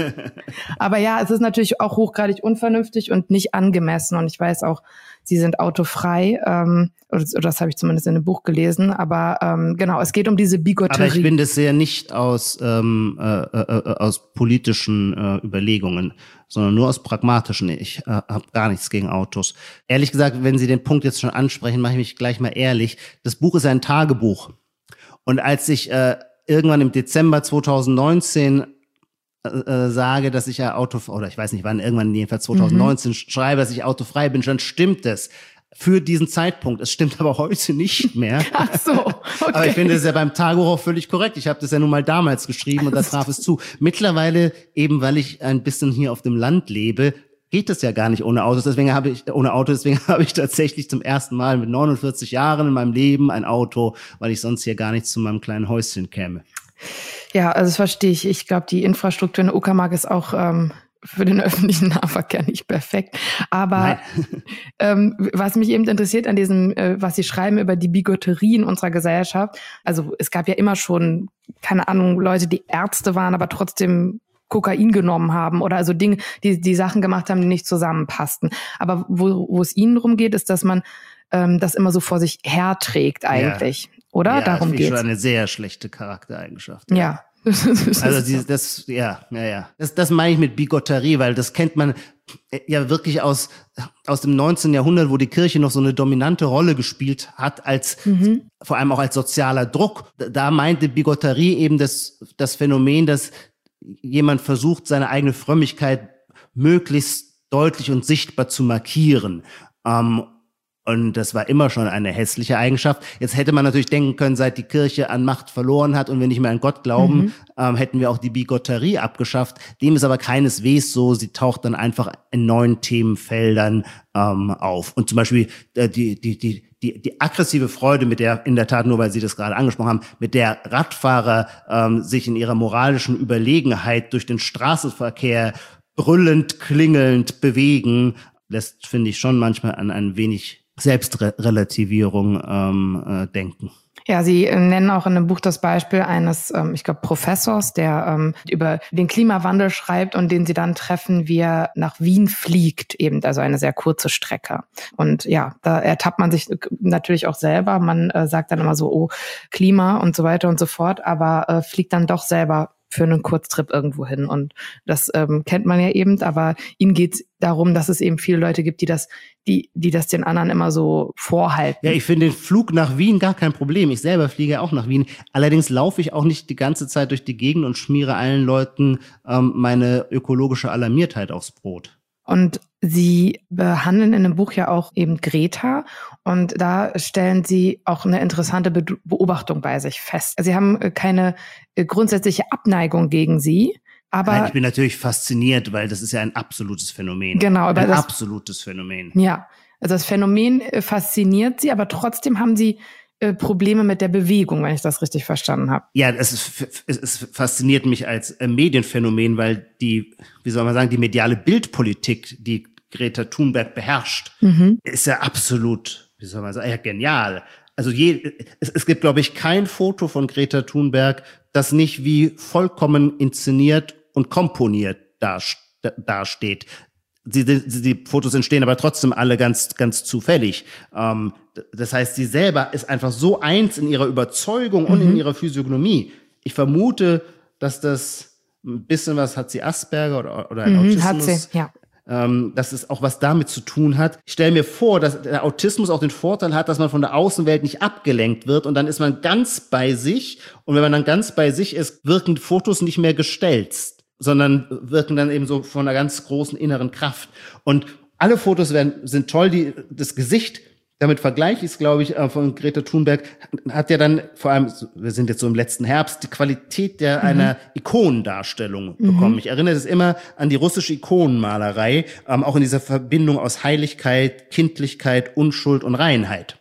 Aber ja, es ist natürlich auch hochgradig unvernünftig und nicht angemessen. Und ich weiß auch, sie sind autofrei. Ähm, oder, oder das habe ich zumindest in einem Buch gelesen. Aber ähm, genau, es geht um diese Bigotterie. Aber ich bin das sehr nicht aus, ähm, äh, äh, aus politischen äh, Überlegungen, sondern nur aus pragmatischen. Ich äh, habe gar nichts gegen Autos. Ehrlich gesagt, wenn Sie den Punkt jetzt schon ansprechen, mache ich mich gleich mal ehrlich. Das Buch ist ein Tagebuch. Und als ich äh, irgendwann im Dezember zweitausendneunzehn äh, sage, dass ich ja Auto, oder ich weiß nicht wann, irgendwann jedenfalls zweitausendneunzehn mhm. schreibe, dass ich autofrei bin, dann stimmt es. Für diesen Zeitpunkt. Es stimmt aber heute nicht mehr. Ach so, okay. Aber ich finde es ja beim Tagebuch auch völlig korrekt. Ich habe das ja nun mal damals geschrieben und da traf es zu. Mittlerweile, eben weil ich ein bisschen hier auf dem Land lebe, geht es ja gar nicht ohne Autos. Deswegen habe ich, ohne Auto, deswegen habe ich tatsächlich zum ersten Mal mit neunundvierzig Jahren in meinem Leben ein Auto, weil ich sonst hier gar nicht zu meinem kleinen Häuschen käme. Ja, also das verstehe ich. Ich glaube, die Infrastruktur in der Uckermark ist auch ähm, für den öffentlichen Nahverkehr nicht perfekt. Aber ähm, was mich eben interessiert an diesem, äh, was Sie schreiben über die Bigotterie in unserer Gesellschaft, also es gab ja immer schon, keine Ahnung, Leute, die Ärzte waren, aber trotzdem Kokain genommen haben oder also Dinge, die die Sachen gemacht haben, die nicht zusammenpassten. Aber wo, wo es Ihnen darum geht, ist, dass man ähm, das immer so vor sich herträgt eigentlich, ja. Oder? Ja, Darum das ist geht's. schon eine sehr schlechte Charaktereigenschaft. Ja. ja. Also die, das, ja, ja, ja. Das, das meine ich mit Bigotterie, weil das kennt man ja wirklich aus aus dem neunzehnten Jahrhundert, wo die Kirche noch so eine dominante Rolle gespielt hat, als mhm. vor allem auch als sozialer Druck. Da meinte Bigotterie eben das das Phänomen, dass jemand versucht, seine eigene Frömmigkeit möglichst deutlich und sichtbar zu markieren. Ähm, Und das war immer schon eine hässliche Eigenschaft. Jetzt hätte man natürlich denken können, seit die Kirche an Macht verloren hat und wir nicht mehr an Gott glauben, mhm. ähm, hätten wir auch die Bigotterie abgeschafft. Dem ist aber keineswegs so. Sie taucht dann einfach in neuen Themenfeldern ähm, auf. Und zum Beispiel äh, die, die, die, die, die aggressive Freude, mit der, in der Tat, nur weil Sie das gerade angesprochen haben, mit der Radfahrer ähm, sich in ihrer moralischen Überlegenheit durch den Straßenverkehr brüllend, klingelnd bewegen, lässt, finde ich, schon manchmal an ein wenig Selbstrelativierung ähm, äh, denken. Ja, Sie äh, nennen auch in dem Buch das Beispiel eines, ähm, ich glaube, Professors, der ähm, über den Klimawandel schreibt und den Sie dann treffen, wie er nach Wien fliegt, eben, also eine sehr kurze Strecke. Und ja, da ertappt man sich natürlich auch selber. Man äh, sagt dann immer so, oh, Klima und so weiter und so fort, aber äh, fliegt dann doch selber für einen Kurztrip irgendwo hin. Und das ähm, kennt man ja eben, aber Ihnen geht's darum, dass es eben viele Leute gibt, die das, die, die das den anderen immer so vorhalten. Ja, ich finde den Flug nach Wien gar kein Problem. Ich selber fliege auch nach Wien. Allerdings laufe ich auch nicht die ganze Zeit durch die Gegend und schmiere allen Leuten ähm, meine ökologische Alarmiertheit aufs Brot. Und Sie behandeln in dem Buch ja auch eben Greta und da stellen Sie auch eine interessante Be- Beobachtung bei sich fest. Sie haben keine grundsätzliche Abneigung gegen sie, aber... Nein, ich bin natürlich fasziniert, weil das ist ja ein absolutes Phänomen. Genau. Aber ein das, absolutes Phänomen. Ja, also das Phänomen fasziniert Sie, aber trotzdem haben Sie Probleme mit der Bewegung, wenn ich das richtig verstanden habe. Ja, es, ist, es fasziniert mich als Medienphänomen, weil die, wie soll man sagen, die mediale Bildpolitik, die Greta Thunberg beherrscht, mhm. ist ja absolut, wie soll man sagen, ja, genial. Also je, es, es gibt, glaube ich, kein Foto von Greta Thunberg, das nicht wie vollkommen inszeniert und komponiert dasteht. Die, die, die Fotos entstehen aber trotzdem alle ganz, ganz zufällig. Ähm, das heißt, sie selber ist einfach so eins in ihrer Überzeugung und mhm. in ihrer Physiognomie. Ich vermute, dass das ein bisschen was, hat sie Asperger oder, oder ein mhm, Autismus? Hat sie, ja. Ähm, dass es auch was damit zu tun hat. Ich stelle mir vor, dass der Autismus auch den Vorteil hat, dass man von der Außenwelt nicht abgelenkt wird und dann ist man ganz bei sich. Und wenn man dann ganz bei sich ist, wirken Fotos nicht mehr gestelzt, sondern wirken dann eben so von einer ganz großen inneren Kraft. Und alle Fotos werden, sind toll, die, das Gesicht, damit vergleiche ich es, glaube ich, von Greta Thunberg, hat ja dann vor allem, wir sind jetzt so im letzten Herbst, die Qualität der mhm. einer Ikonendarstellung mhm. bekommen. Ich erinnere das immer an die russische Ikonenmalerei, ähm, auch in dieser Verbindung aus Heiligkeit, Kindlichkeit, Unschuld und Reinheit.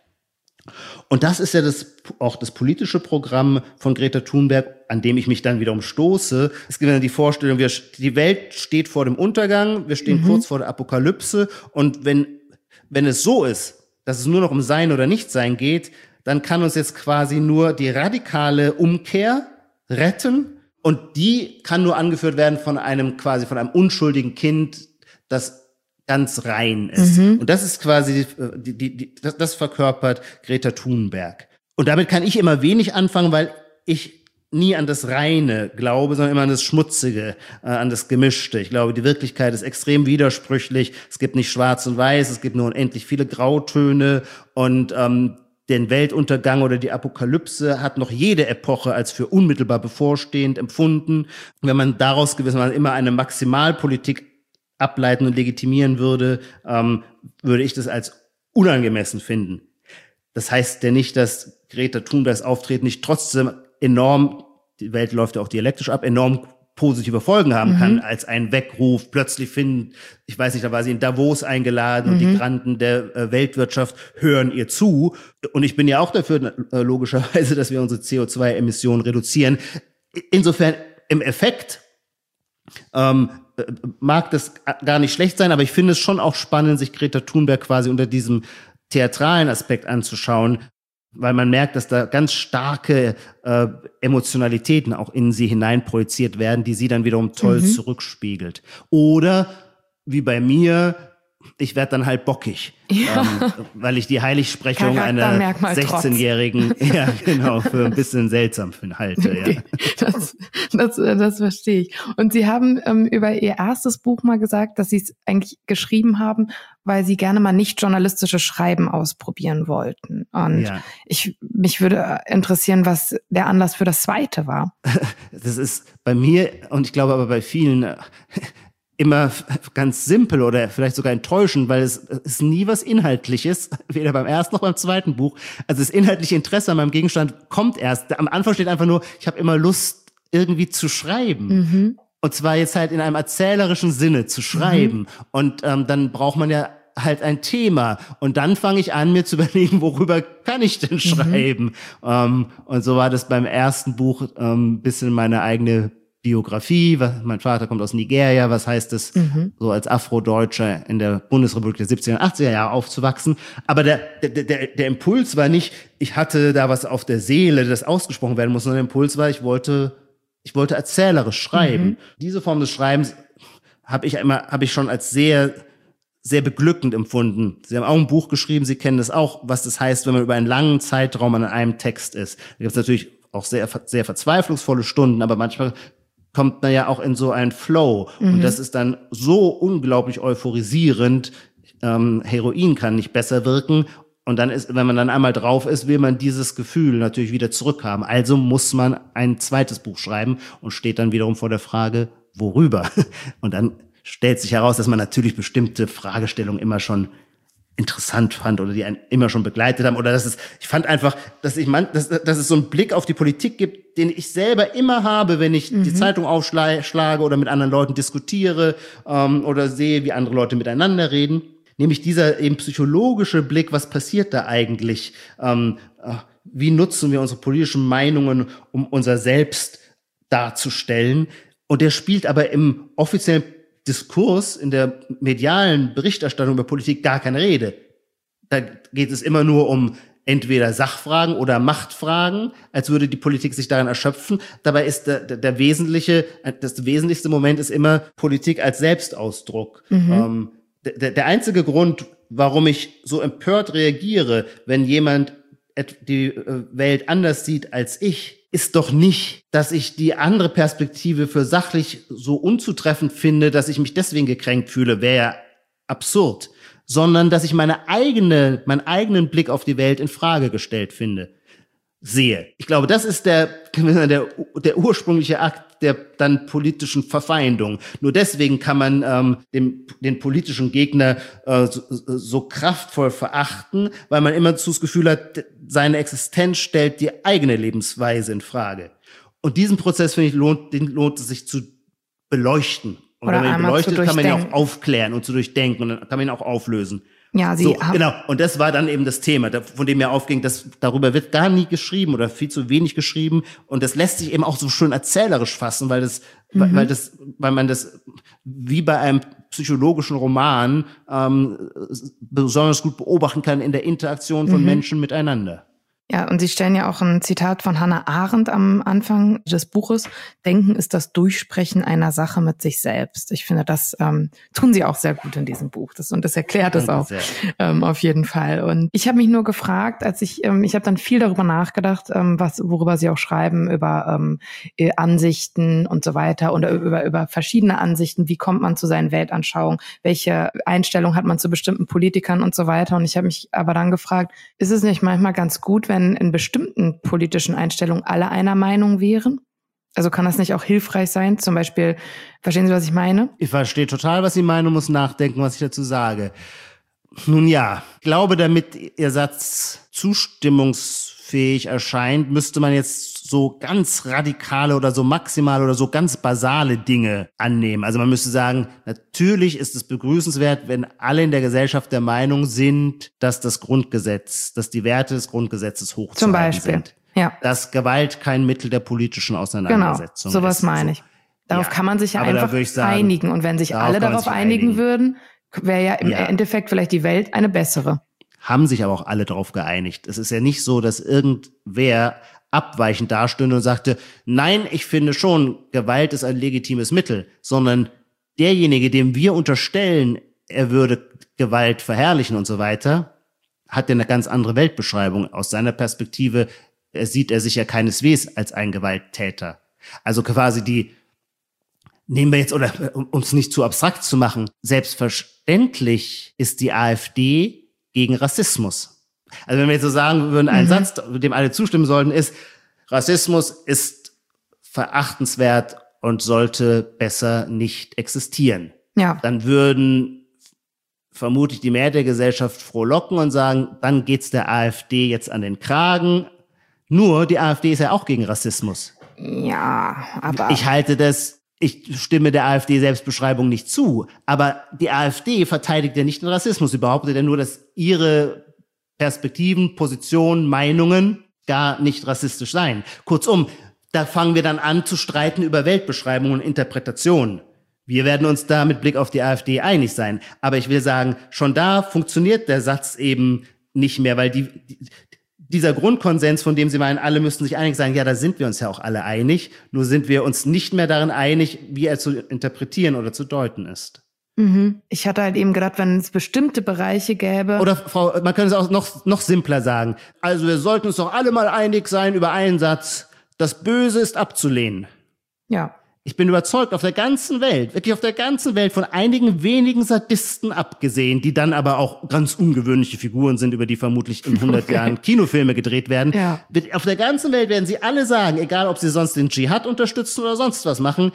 Und das ist ja das, auch das politische Programm von Greta Thunberg, an dem ich mich dann wiederum stoße. Es gibt dann die Vorstellung, wir, die Welt steht vor dem Untergang, wir stehen mhm. kurz vor der Apokalypse, und wenn, wenn es so ist, dass es nur noch um Sein oder Nichtsein geht, dann kann uns jetzt quasi nur die radikale Umkehr retten, und die kann nur angeführt werden von einem quasi von einem unschuldigen Kind, das ganz rein ist. Mhm. Und das ist quasi die, die, die, das, das verkörpert Greta Thunberg. Und damit kann ich immer wenig anfangen, weil ich nie an das Reine glaube, sondern immer an das Schmutzige, äh, an das Gemischte. Ich glaube, die Wirklichkeit ist extrem widersprüchlich. Es gibt nicht schwarz und weiß, es gibt nur unendlich viele Grautöne, und ähm, den Weltuntergang oder die Apokalypse hat noch jede Epoche als für unmittelbar bevorstehend empfunden. Wenn man daraus gewissermaßen immer eine Maximalpolitik ableiten und legitimieren würde, ähm, würde ich das als unangemessen finden. Das heißt ja nicht, dass Greta Thunbergs Auftreten nicht trotzdem enorm, die Welt läuft ja auch dialektisch ab, enorm positive Folgen haben mhm. kann, als ein Weckruf. Plötzlich finden, ich weiß nicht, da war sie in Davos eingeladen, mhm. und die Granden der äh, Weltwirtschaft hören ihr zu. Und ich bin ja auch dafür, äh, logischerweise, dass wir unsere C O zwei Emissionen reduzieren. Insofern, im Effekt ähm, mag das gar nicht schlecht sein, aber ich finde es schon auch spannend, sich Greta Thunberg quasi unter diesem theatralen Aspekt anzuschauen, weil man merkt, dass da ganz starke äh, Emotionalitäten auch in sie hineinprojiziert werden, die sie dann wiederum toll mhm. zurückspiegelt. Oder, wie bei mir, ich werde dann halt bockig, ja. ähm, weil ich die Heiligsprechung einer sechzehnjährigen, ja genau, für ein bisschen seltsam halte. Okay. Ja. Das, das, das verstehe ich. Und Sie haben ähm, über Ihr erstes Buch mal gesagt, dass Sie es eigentlich geschrieben haben, weil Sie gerne mal nicht journalistische Schreiben ausprobieren wollten. Und ja. ich mich würde interessieren, was der Anlass für das zweite war. Das ist bei mir, und ich glaube aber bei vielen, immer ganz simpel oder vielleicht sogar enttäuschend, weil es ist nie was Inhaltliches, weder beim ersten noch beim zweiten Buch. Also das inhaltliche Interesse an meinem Gegenstand kommt erst. Am Anfang steht einfach nur, ich habe immer Lust, irgendwie zu schreiben. Mhm. Und zwar jetzt halt in einem erzählerischen Sinne zu schreiben. Mhm. Und ähm, dann braucht man ja halt ein Thema. Und dann fange ich an, mir zu überlegen, worüber kann ich denn schreiben? Mhm. Ähm, und so war das beim ersten Buch ähm, ein bisschen meine eigene Biografie. Mein Vater kommt aus Nigeria. Was heißt es, mhm. so als Afrodeutscher in der Bundesrepublik der siebziger und achtziger Jahre aufzuwachsen? Aber der, der, der, der Impuls war nicht, ich hatte da was auf der Seele, das ausgesprochen werden muss, sondern der Impuls war, ich wollte, ich wollte erzählerisch schreiben. Mhm. Diese Form des Schreibens habe ich immer, habe ich schon als sehr, sehr beglückend empfunden. Sie haben auch ein Buch geschrieben, Sie kennen das auch, was das heißt, wenn man über einen langen Zeitraum an einem Text ist. Da gibt es natürlich auch sehr, sehr verzweiflungsvolle Stunden, aber manchmal kommt man ja auch in so einen Flow. Mhm. Und das ist dann so unglaublich euphorisierend. Ähm, Heroin kann nicht besser wirken. Und dann ist, wenn man dann einmal drauf ist, will man dieses Gefühl natürlich wieder zurückhaben. Also muss man ein zweites Buch schreiben und steht dann wiederum vor der Frage, worüber? Und dann stellt sich heraus, dass man natürlich bestimmte Fragestellungen immer schon interessant fand oder die einen immer schon begleitet haben, oder dass es, ich fand einfach, dass ich man, dass, dass es so einen Blick auf die Politik gibt, den ich selber immer habe, wenn ich mhm. die Zeitung aufschlage oder mit anderen Leuten diskutiere ähm, oder sehe, wie andere Leute miteinander reden. Nämlich dieser eben psychologische Blick, was passiert da eigentlich? Ähm, äh, wie nutzen wir unsere politischen Meinungen, um unser Selbst darzustellen? Und der spielt aber im offiziellen Diskurs, in der medialen Berichterstattung über Politik gar keine Rede. Da geht es immer nur um entweder Sachfragen oder Machtfragen, als würde die Politik sich daran erschöpfen. Dabei ist der, der, der wesentliche, das wesentlichste Moment ist immer Politik als Selbstausdruck. Mhm. Ähm, der, der einzige Grund, warum ich so empört reagiere, wenn jemand die Welt anders sieht als ich, ist doch nicht, dass ich die andere Perspektive für sachlich so unzutreffend finde, dass ich mich deswegen gekränkt fühle, wäre ja absurd, sondern dass ich meine eigene, meinen eigenen Blick auf die Welt in Frage gestellt finde. sehe. Ich glaube, das ist der, der, der ursprüngliche Akt der dann politischen Verfeindung. Nur deswegen kann man ähm, den, den politischen Gegner äh, so, so kraftvoll verachten, weil man immer so das Gefühl hat, seine Existenz stellt die eigene Lebensweise in Frage. Und diesen Prozess, finde ich, lohnt, den lohnt es sich zu beleuchten. Und Oder wenn man ihn beleuchtet, kann man ihn auch durchdenken. aufklären und zu durchdenken und dann kann man ihn auch auflösen. Ja, sie so, haben, genau. Und das war dann eben das Thema, von dem mir aufging, dass darüber wird gar nie geschrieben oder viel zu wenig geschrieben. Und das lässt sich eben auch so schön erzählerisch fassen, weil das, mhm. weil das, weil man das wie bei einem psychologischen Roman ähm, besonders gut beobachten kann in der Interaktion von mhm. Menschen miteinander. Ja, und Sie stellen ja auch ein Zitat von Hannah Arendt am Anfang des Buches. Denken ist das Durchsprechen einer Sache mit sich selbst. Ich finde, das ähm, tun Sie auch sehr gut in diesem Buch. Das, und das erklärt es auch ähm, auf jeden Fall. Und ich habe mich nur gefragt, als ich, ähm, ich habe dann viel darüber nachgedacht, ähm, was, worüber Sie auch schreiben, über ähm, Ansichten und so weiter und über, über verschiedene Ansichten. Wie kommt man zu seinen Weltanschauungen? Welche Einstellung hat man zu bestimmten Politikern und so weiter? Und ich habe mich aber dann gefragt, ist es nicht manchmal ganz gut, wenn in bestimmten politischen Einstellungen alle einer Meinung wären? Also kann das nicht auch hilfreich sein? Zum Beispiel, verstehen Sie, was ich meine? Ich verstehe total, was Sie meinen und muss nachdenken, was ich dazu sage. Nun ja, ich glaube, damit Ihr Satz zustimmungsfähig erscheint, müsste man jetzt so ganz radikale oder so maximale oder so ganz basale Dinge annehmen. Also man müsste sagen, natürlich ist es begrüßenswert, wenn alle in der Gesellschaft der Meinung sind, dass das Grundgesetz, dass die Werte des Grundgesetzes hochzuhalten Zum Beispiel. sind. Ja. Dass Gewalt kein Mittel der politischen Auseinandersetzung genau, sowas ist. meine ich. Darauf ja. kann man sich ja Aber einfach sagen, einigen. Und wenn sich darauf alle darauf einigen, einigen würden, wäre ja im ja. Endeffekt vielleicht die Welt eine bessere. Haben sich aber auch alle darauf geeinigt. Es ist ja nicht so, dass irgendwer abweichend dastünde und sagte, nein, ich finde schon, Gewalt ist ein legitimes Mittel, sondern derjenige, dem wir unterstellen, er würde Gewalt verherrlichen und so weiter, hat ja eine ganz andere Weltbeschreibung. Aus seiner Perspektive sieht er sich ja keineswegs als ein Gewalttäter. Also quasi die, nehmen wir jetzt, oder um es nicht zu abstrakt zu machen, selbstverständlich ist die AfD gegen Rassismus. Also wenn wir jetzt so sagen würden, ein mhm. Satz, dem alle zustimmen sollten, ist, Rassismus ist verachtenswert und sollte besser nicht existieren. Ja. Dann würden vermutlich die Mehrheit der Gesellschaft frohlocken und sagen, dann geht's der AfD jetzt an den Kragen. Nur, die AfD ist ja auch gegen Rassismus. Ja, aber... Ich halte das, ich stimme der AfD-Selbstbeschreibung nicht zu, aber die AfD verteidigt ja nicht den Rassismus, sie behauptet ja nur, dass ihre Perspektiven, Positionen, Meinungen gar nicht rassistisch seien. Kurzum, da fangen wir dann an zu streiten über Weltbeschreibungen und Interpretationen. Wir werden uns da mit Blick auf die AfD einig sein. Aber ich will sagen, schon da funktioniert der Satz eben nicht mehr, weil die, die, dieser Grundkonsens, von dem Sie meinen, alle müssten sich einig sein, ja, da sind wir uns ja auch alle einig, nur sind wir uns nicht mehr darin einig, wie er zu interpretieren oder zu deuten ist. Ich hatte halt eben gedacht, wenn es bestimmte Bereiche gäbe. Oder Frau, man könnte es auch noch, noch simpler sagen. Also wir sollten uns doch alle mal einig sein über einen Satz. Das Böse ist abzulehnen. Ja. Ich bin überzeugt, auf der ganzen Welt, wirklich auf der ganzen Welt, von einigen wenigen Sadisten abgesehen, die dann aber auch ganz ungewöhnliche Figuren sind, über die vermutlich in hundert okay. Jahren Kinofilme gedreht werden. Ja. Auf der ganzen Welt werden sie alle sagen, egal ob sie sonst den Dschihad unterstützen oder sonst was machen,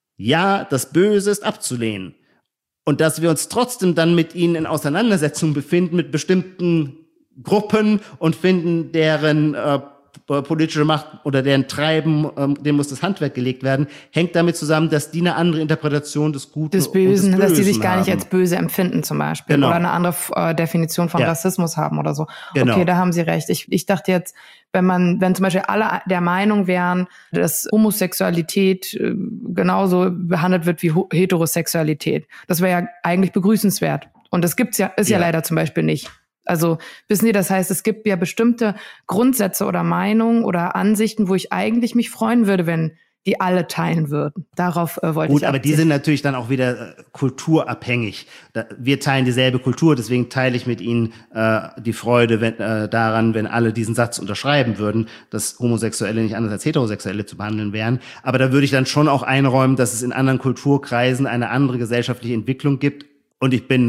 ja, das Böse ist abzulehnen. Und dass wir uns trotzdem dann mit ihnen in Auseinandersetzung befinden mit bestimmten Gruppen und finden, deren äh, politische Macht oder deren Treiben, ähm, dem muss das Handwerk gelegt werden, hängt damit zusammen, dass die eine andere Interpretation des Guten des Bösen, und des Bösen dass die sich gar haben. nicht als böse empfinden zum Beispiel genau. oder eine andere äh, Definition von ja. Rassismus haben oder so. Genau. Okay, da haben Sie recht. Ich, ich dachte jetzt, wenn man, wenn zum Beispiel alle der Meinung wären, dass Homosexualität äh, genauso behandelt wird wie Heterosexualität, das wäre ja eigentlich begrüßenswert. Und das gibt's ja, ist ja. ja leider zum Beispiel nicht. Also, wissen Sie, das heißt, es gibt ja bestimmte Grundsätze oder Meinungen oder Ansichten, wo ich eigentlich mich freuen würde, wenn die alle teilen würden. Darauf äh, wollte Gut, ich aber die sind natürlich dann auch wieder äh, kulturabhängig. Da, wir teilen dieselbe Kultur, deswegen teile ich mit Ihnen äh, die Freude wenn, äh, daran, wenn alle diesen Satz unterschreiben würden, dass Homosexuelle nicht anders als Heterosexuelle zu behandeln wären. Aber da würde ich dann schon auch einräumen, dass es in anderen Kulturkreisen eine andere gesellschaftliche Entwicklung gibt. Und ich bin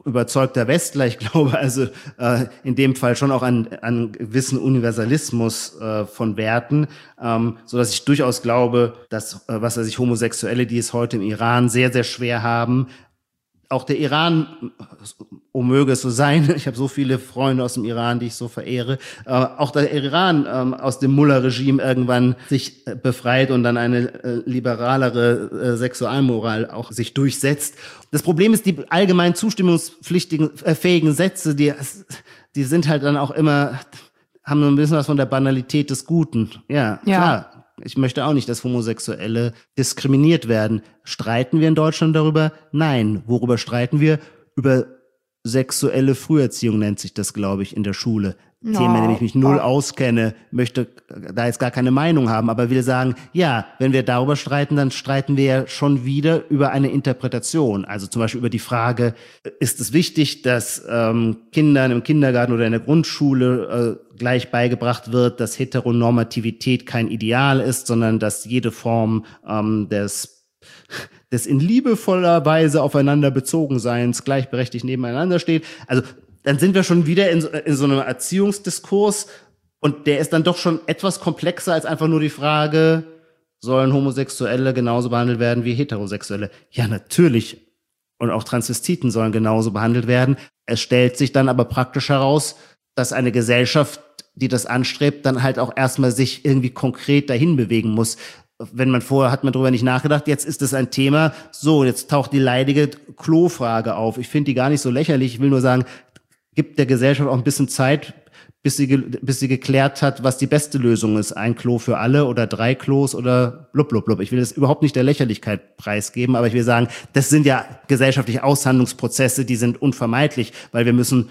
überzeugter Westler. Ich glaube also äh, in dem Fall schon auch an, an gewissen Universalismus äh, von Werten, ähm, so dass ich durchaus glaube, dass, äh, was weiß ich, Homosexuelle, die es heute im Iran sehr, sehr schwer haben, auch der Iran, oh möge es so sein, ich habe so viele Freunde aus dem Iran, die ich so verehre, äh, auch der Iran ähm, aus dem Mullah-Regime irgendwann sich äh, befreit und dann eine äh, liberalere äh, Sexualmoral auch sich durchsetzt. Das Problem ist, die allgemein zustimmungspflichtigen, äh, fähigen Sätze, die, die sind halt dann auch immer, haben so ein bisschen was von der Banalität des Guten. Ja, ja. klar. Ich möchte auch nicht, dass Homosexuelle diskriminiert werden. Streiten wir in Deutschland darüber? Nein. Worüber streiten wir? Über sexuelle Früherziehung nennt sich das, glaube ich, in der Schule. No. Thema, in dem ich mich null Oh. auskenne, möchte da jetzt gar keine Meinung haben, aber will sagen, ja, wenn wir darüber streiten, dann streiten wir ja schon wieder über eine Interpretation. Also zum Beispiel über die Frage, ist es wichtig, dass ähm, Kindern im Kindergarten oder in der Grundschule äh, gleich beigebracht wird, dass Heteronormativität kein Ideal ist, sondern dass jede Form ähm, des des in liebevoller Weise aufeinander bezogen Seins gleichberechtigt nebeneinander steht. Also dann sind wir schon wieder in so, in so einem Erziehungsdiskurs und der ist dann doch schon etwas komplexer als einfach nur die Frage, sollen Homosexuelle genauso behandelt werden wie Heterosexuelle? Ja, natürlich. Und auch Transvestiten sollen genauso behandelt werden. Es stellt sich dann aber praktisch heraus, dass eine Gesellschaft, die das anstrebt, dann halt auch erstmal sich irgendwie konkret dahin bewegen muss. Wenn man vorher hat man darüber nicht nachgedacht, jetzt ist es ein Thema, so, jetzt taucht die leidige Klofrage auf. Ich finde die gar nicht so lächerlich, ich will nur sagen, gibt der Gesellschaft auch ein bisschen Zeit, bis sie, bis sie geklärt hat, was die beste Lösung ist. Ein Klo für alle oder drei Klos oder blub, blub, blub. Ich will das überhaupt nicht der Lächerlichkeit preisgeben, aber ich will sagen, das sind ja gesellschaftliche Aushandlungsprozesse, die sind unvermeidlich, weil wir müssen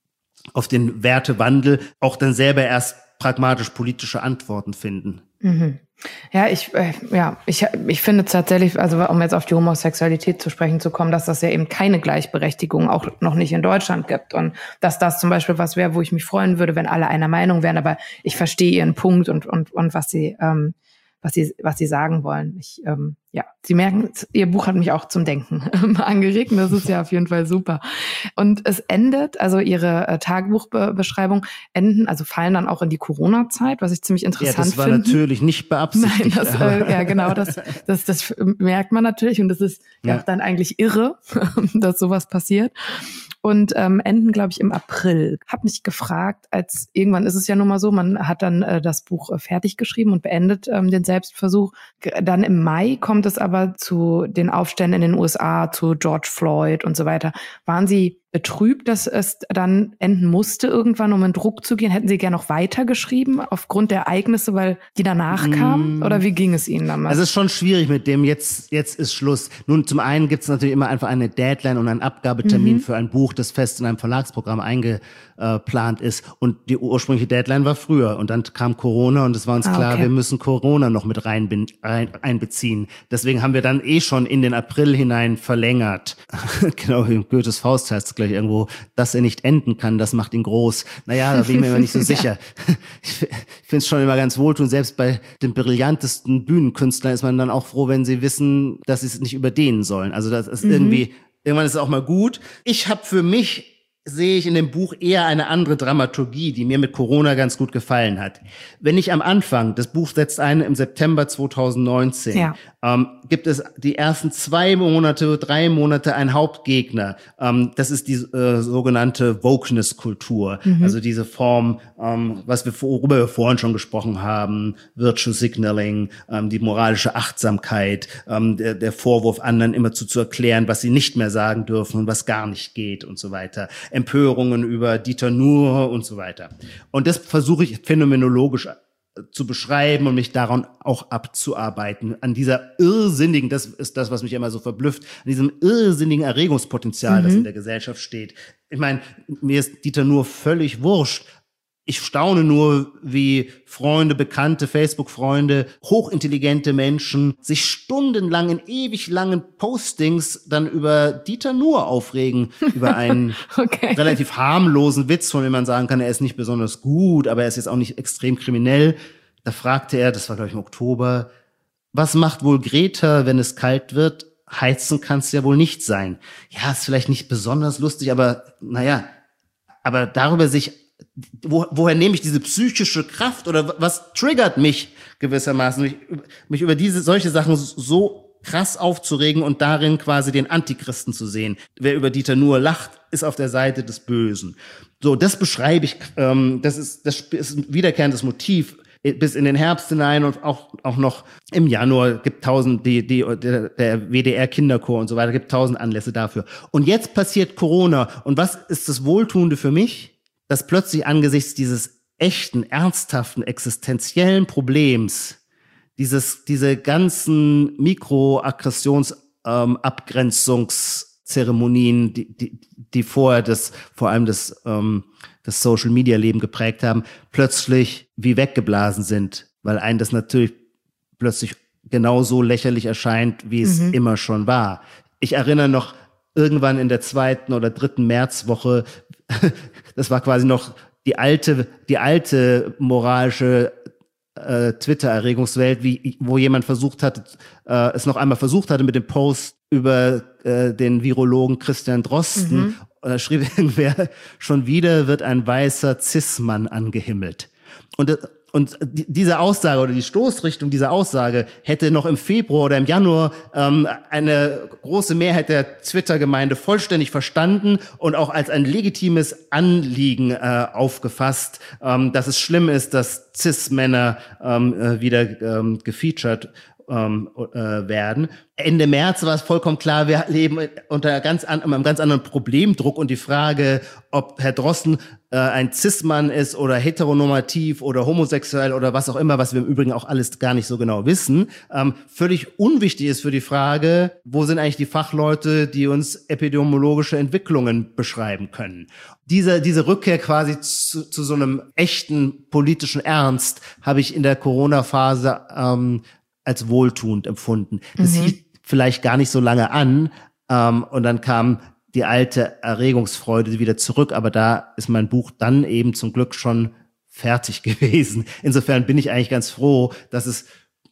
auf den Wertewandel auch dann selber erst pragmatisch politische Antworten finden. Mhm. Ja, ich, äh, ja, ich, ich finde tatsächlich, also um jetzt auf die Homosexualität zu sprechen zu kommen, dass das ja eben keine Gleichberechtigung auch noch nicht in Deutschland gibt und dass das zum Beispiel was wäre, wo ich mich freuen würde, wenn alle einer Meinung wären, aber ich verstehe ihren Punkt und, und, und was sie, ähm, was sie, was sie sagen wollen. Ich, ähm, ja, Sie merken, Ihr Buch hat mich auch zum Denken angeregt und das ist ja auf jeden Fall super. Und es endet, also Ihre äh, Tagebuchbeschreibung enden, also fallen dann auch in die Corona-Zeit, was ich ziemlich interessant finde. Ja, das war finden. natürlich nicht beabsichtigt. Nein, das, äh, ja genau, das, das, das merkt man natürlich und das ist ja, ja auch dann eigentlich irre, dass sowas passiert. Und ähm, enden, glaube ich, im April. Hab mich gefragt, als irgendwann ist es ja nun mal so, man hat dann äh, das Buch äh, fertig geschrieben und beendet ähm, den Selbstversuch. Dann im Mai kommt es aber zu den Aufständen in den U S A, zu George Floyd und so weiter. Waren Sie betrübt, dass es dann enden musste irgendwann, um in Druck zu gehen? Hätten Sie gerne noch weitergeschrieben aufgrund der Ereignisse, weil die danach kamen? Oder wie ging es Ihnen damals? Also es ist schon schwierig mit dem, jetzt jetzt ist Schluss. Nun, zum einen gibt es natürlich immer einfach eine Deadline und einen Abgabetermin mhm. für ein Buch, das fest in einem Verlagsprogramm eingeplant ist. Und die ursprüngliche Deadline war früher. Und dann kam Corona und es war uns ah, klar, okay. wir müssen Corona noch mit rein, rein, einbeziehen. Deswegen haben wir dann eh schon in den April hinein verlängert. Genau, wie Goethes Faust heißt es gleich irgendwo, dass er nicht enden kann, das macht ihn groß. Naja, da bin ich mir immer nicht so sicher. Ja. Ich finde es schon immer ganz wohltuend, selbst bei den brillantesten Bühnenkünstlern ist man dann auch froh, wenn sie wissen, dass sie es nicht überdehnen sollen. Also das ist mhm. irgendwie, irgendwann ist es auch mal gut. Ich habe für mich, sehe ich in dem Buch eher eine andere Dramaturgie, die mir mit Corona ganz gut gefallen hat. Wenn ich am Anfang, das Buch setzt ein im September zweitausendneunzehn, ja. ähm, gibt es die ersten zwei Monate, drei Monate einen Hauptgegner. Ähm, das ist die äh, sogenannte Wokeness-Kultur, mhm. also diese Form, ähm, was wir, worüber wir vorhin schon gesprochen haben, Virtue Signaling, ähm, die moralische Achtsamkeit, ähm, der, der Vorwurf, anderen immer zu, zu erklären, was sie nicht mehr sagen dürfen und was gar nicht geht und so weiter. Empörungen über Dieter Nuhr und so weiter. Und das versuche ich phänomenologisch zu beschreiben und mich daran auch abzuarbeiten. An dieser irrsinnigen, das ist das, was mich immer so verblüfft, an diesem irrsinnigen Erregungspotenzial, mhm. das in der Gesellschaft steht. Ich meine, mir ist Dieter Nuhr völlig wurscht. Ich staune nur, wie Freunde, Bekannte, Facebook-Freunde, hochintelligente Menschen sich stundenlang in ewig langen Postings dann über Dieter Nuhr aufregen, über einen okay. relativ harmlosen Witz, von dem man sagen kann, er ist nicht besonders gut, aber er ist jetzt auch nicht extrem kriminell. Da fragte er, das war glaube ich im Oktober, was macht wohl Greta, wenn es kalt wird? heizen kannst du ja wohl nicht sein. Ja, ist vielleicht nicht besonders lustig, aber naja, aber darüber sich, wo, woher nehme ich diese psychische Kraft oder was triggert mich gewissermaßen, mich, mich über diese solche Sachen so krass aufzuregen und darin quasi den Antichristen zu sehen. Wer über Dieter Nuhr lacht, ist auf der Seite des Bösen. So, das beschreibe ich, ähm, das ist, das ist ein wiederkehrendes Motiv bis in den Herbst hinein und auch auch noch im Januar gibt tausend, die, die, der, der W D R-Kinderchor und so weiter, gibt tausend Anlässe dafür. Und jetzt passiert Corona. Und was ist das Wohltuende für mich? Dass plötzlich angesichts dieses echten, ernsthaften, existenziellen Problems, dieses, diese ganzen Mikroaggressionsabgrenzungszeremonien, ähm, die, die, die vorher das, vor allem das, ähm, das Social-Media-Leben geprägt haben, plötzlich wie weggeblasen sind, weil einem das natürlich plötzlich genauso lächerlich erscheint, wie es mhm. immer schon war. Ich erinnere noch irgendwann in der zweiten oder dritten Märzwoche, das war quasi noch die alte, die alte moralische äh, Twitter-Erregungswelt, wie, wo jemand versucht hat, äh, es noch einmal versucht hatte mit dem Post über äh, den Virologen Christian Drosten. Mhm. Da schrieb irgendwer, schon wieder wird ein weißer Cis-Mann angehimmelt. Und, und diese Aussage oder die Stoßrichtung dieser Aussage hätte noch im Februar oder im Januar ähm, eine große Mehrheit der Twitter-Gemeinde vollständig verstanden und auch als ein legitimes Anliegen äh, aufgefasst, ähm, dass es schlimm ist, dass Cis-Männer ähm, äh, wieder ähm, gefeatured Ähm, äh, werden. Ende März war es vollkommen klar, wir leben unter ganz an, einem ganz anderen Problemdruck und die Frage, ob Herr Drosten äh, ein Cis-Mann ist oder heteronormativ oder homosexuell oder was auch immer, was wir im Übrigen auch alles gar nicht so genau wissen, ähm, völlig unwichtig ist für die Frage, wo sind eigentlich die Fachleute, die uns epidemiologische Entwicklungen beschreiben können. Diese, diese Rückkehr quasi zu, zu so einem echten politischen Ernst habe ich in der Corona-Phase ähm, als wohltuend empfunden. Das mhm. hielt vielleicht gar nicht so lange an, ähm, und dann kam die alte Erregungsfreude wieder zurück, aber da ist mein Buch dann eben zum Glück schon fertig gewesen. Insofern bin ich eigentlich ganz froh, dass es,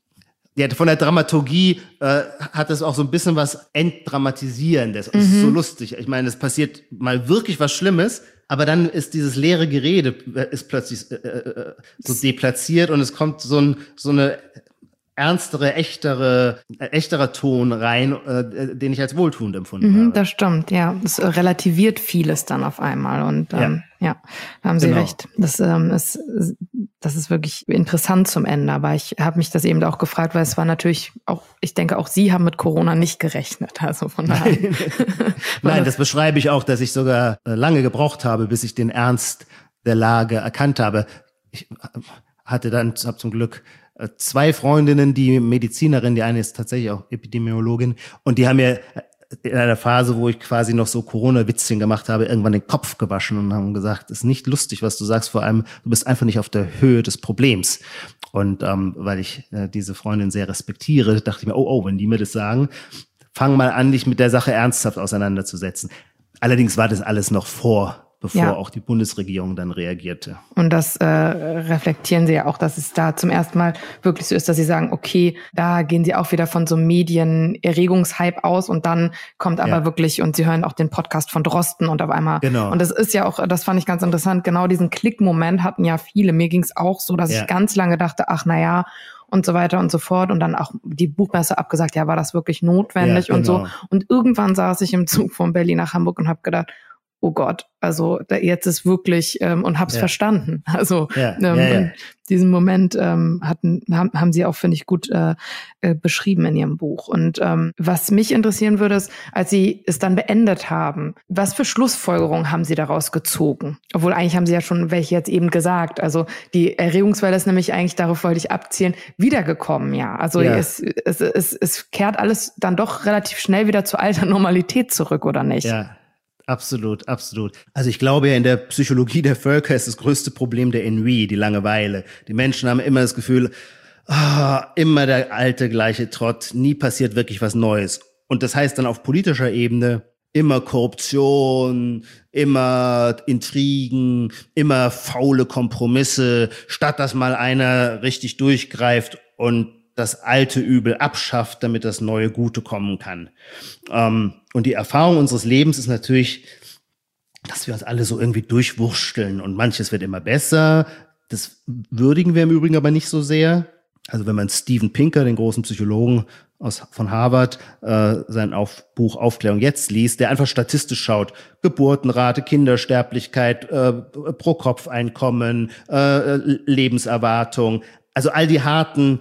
ja, von der Dramaturgie äh, hat es auch so ein bisschen was Entdramatisierendes. Mhm. Es ist so lustig. Ich meine, es passiert mal wirklich was Schlimmes, aber dann ist dieses leere Gerede ist plötzlich äh, äh, so deplatziert und es kommt so ein so eine ernstere, echtere, äh, echterer Ton rein, äh, den ich als wohltuend empfunden mhm, habe. Das stimmt, ja. Es relativiert vieles dann auf einmal und ähm, ja. ja, da haben Sie genau. recht. Das ähm, ist, das ist wirklich interessant zum Ende. Aber ich habe mich das eben auch gefragt, weil es war natürlich auch, ich denke auch Sie haben mit Corona nicht gerechnet. Also von daher. Nein, Nein das beschreibe ich auch, dass ich sogar lange gebraucht habe, bis ich den Ernst der Lage erkannt habe. Ich hatte dann, habe zum Glück zwei Freundinnen, die Medizinerin, die eine ist tatsächlich auch Epidemiologin und die haben mir in einer Phase, wo ich quasi noch so Corona-Witzchen gemacht habe, irgendwann den Kopf gewaschen und haben gesagt, es ist nicht lustig, was du sagst, vor allem, du bist einfach nicht auf der Höhe des Problems. Und ähm, weil ich äh, diese Freundin sehr respektiere, dachte ich mir, oh, oh, wenn die mir das sagen, fang mal an, dich mit der Sache ernsthaft auseinanderzusetzen. Allerdings war das alles noch vor bevor ja. auch die Bundesregierung dann reagierte. Und das äh, reflektieren Sie ja auch, dass es da zum ersten Mal wirklich so ist, dass Sie sagen, okay, da gehen Sie auch wieder von so einem Medienerregungshype aus und dann kommt aber ja. wirklich, und Sie hören auch den Podcast von Drosten und auf einmal, genau. und das ist ja auch, das fand ich ganz interessant, genau diesen Klickmoment hatten ja viele. Mir ging es auch so, dass ja. ich ganz lange dachte, ach na ja, und so weiter und so fort und dann auch die Buchmesse abgesagt, ja, war das wirklich notwendig ja, genau. und so. Und irgendwann saß ich im Zug von Berlin nach Hamburg und habe gedacht, oh Gott, also da, jetzt ist wirklich, ähm, und hab's ja. verstanden. Also ja, ähm, ja, ja. diesen Moment ähm, hatten, haben, haben Sie auch, finde ich, gut äh, äh, beschrieben in Ihrem Buch. Und ähm, was mich interessieren würde, ist, als Sie es dann beendet haben, was für Schlussfolgerungen haben Sie daraus gezogen? Obwohl eigentlich haben Sie ja schon welche jetzt eben gesagt. Also die Erregungswelle ist nämlich eigentlich, darauf wollte ich abzielen, wiedergekommen, ja. Also ja. Es, es, es, es kehrt alles dann doch relativ schnell wieder zur alter Normalität zurück, oder nicht? Ja. Absolut, absolut. Also ich glaube ja, in der Psychologie der Völker ist das größte Problem der Ennui, die Langeweile. Die Menschen haben immer das Gefühl, oh, immer der alte gleiche Trott, nie passiert wirklich was Neues. Und das heißt dann auf politischer Ebene immer Korruption, immer Intrigen, immer faule Kompromisse, statt dass mal einer richtig durchgreift und das alte Übel abschafft, damit das neue Gute kommen kann. Ähm, und die Erfahrung unseres Lebens ist natürlich, dass wir uns alle so irgendwie durchwursteln und manches wird immer besser. Das würdigen wir im Übrigen aber nicht so sehr. Also wenn man Steven Pinker, den großen Psychologen aus, von Harvard, äh, sein auf, Buch Aufklärung jetzt liest, der einfach statistisch schaut, Geburtenrate, Kindersterblichkeit, äh, Pro-Kopf-Einkommen, äh, Lebenserwartung, also all die harten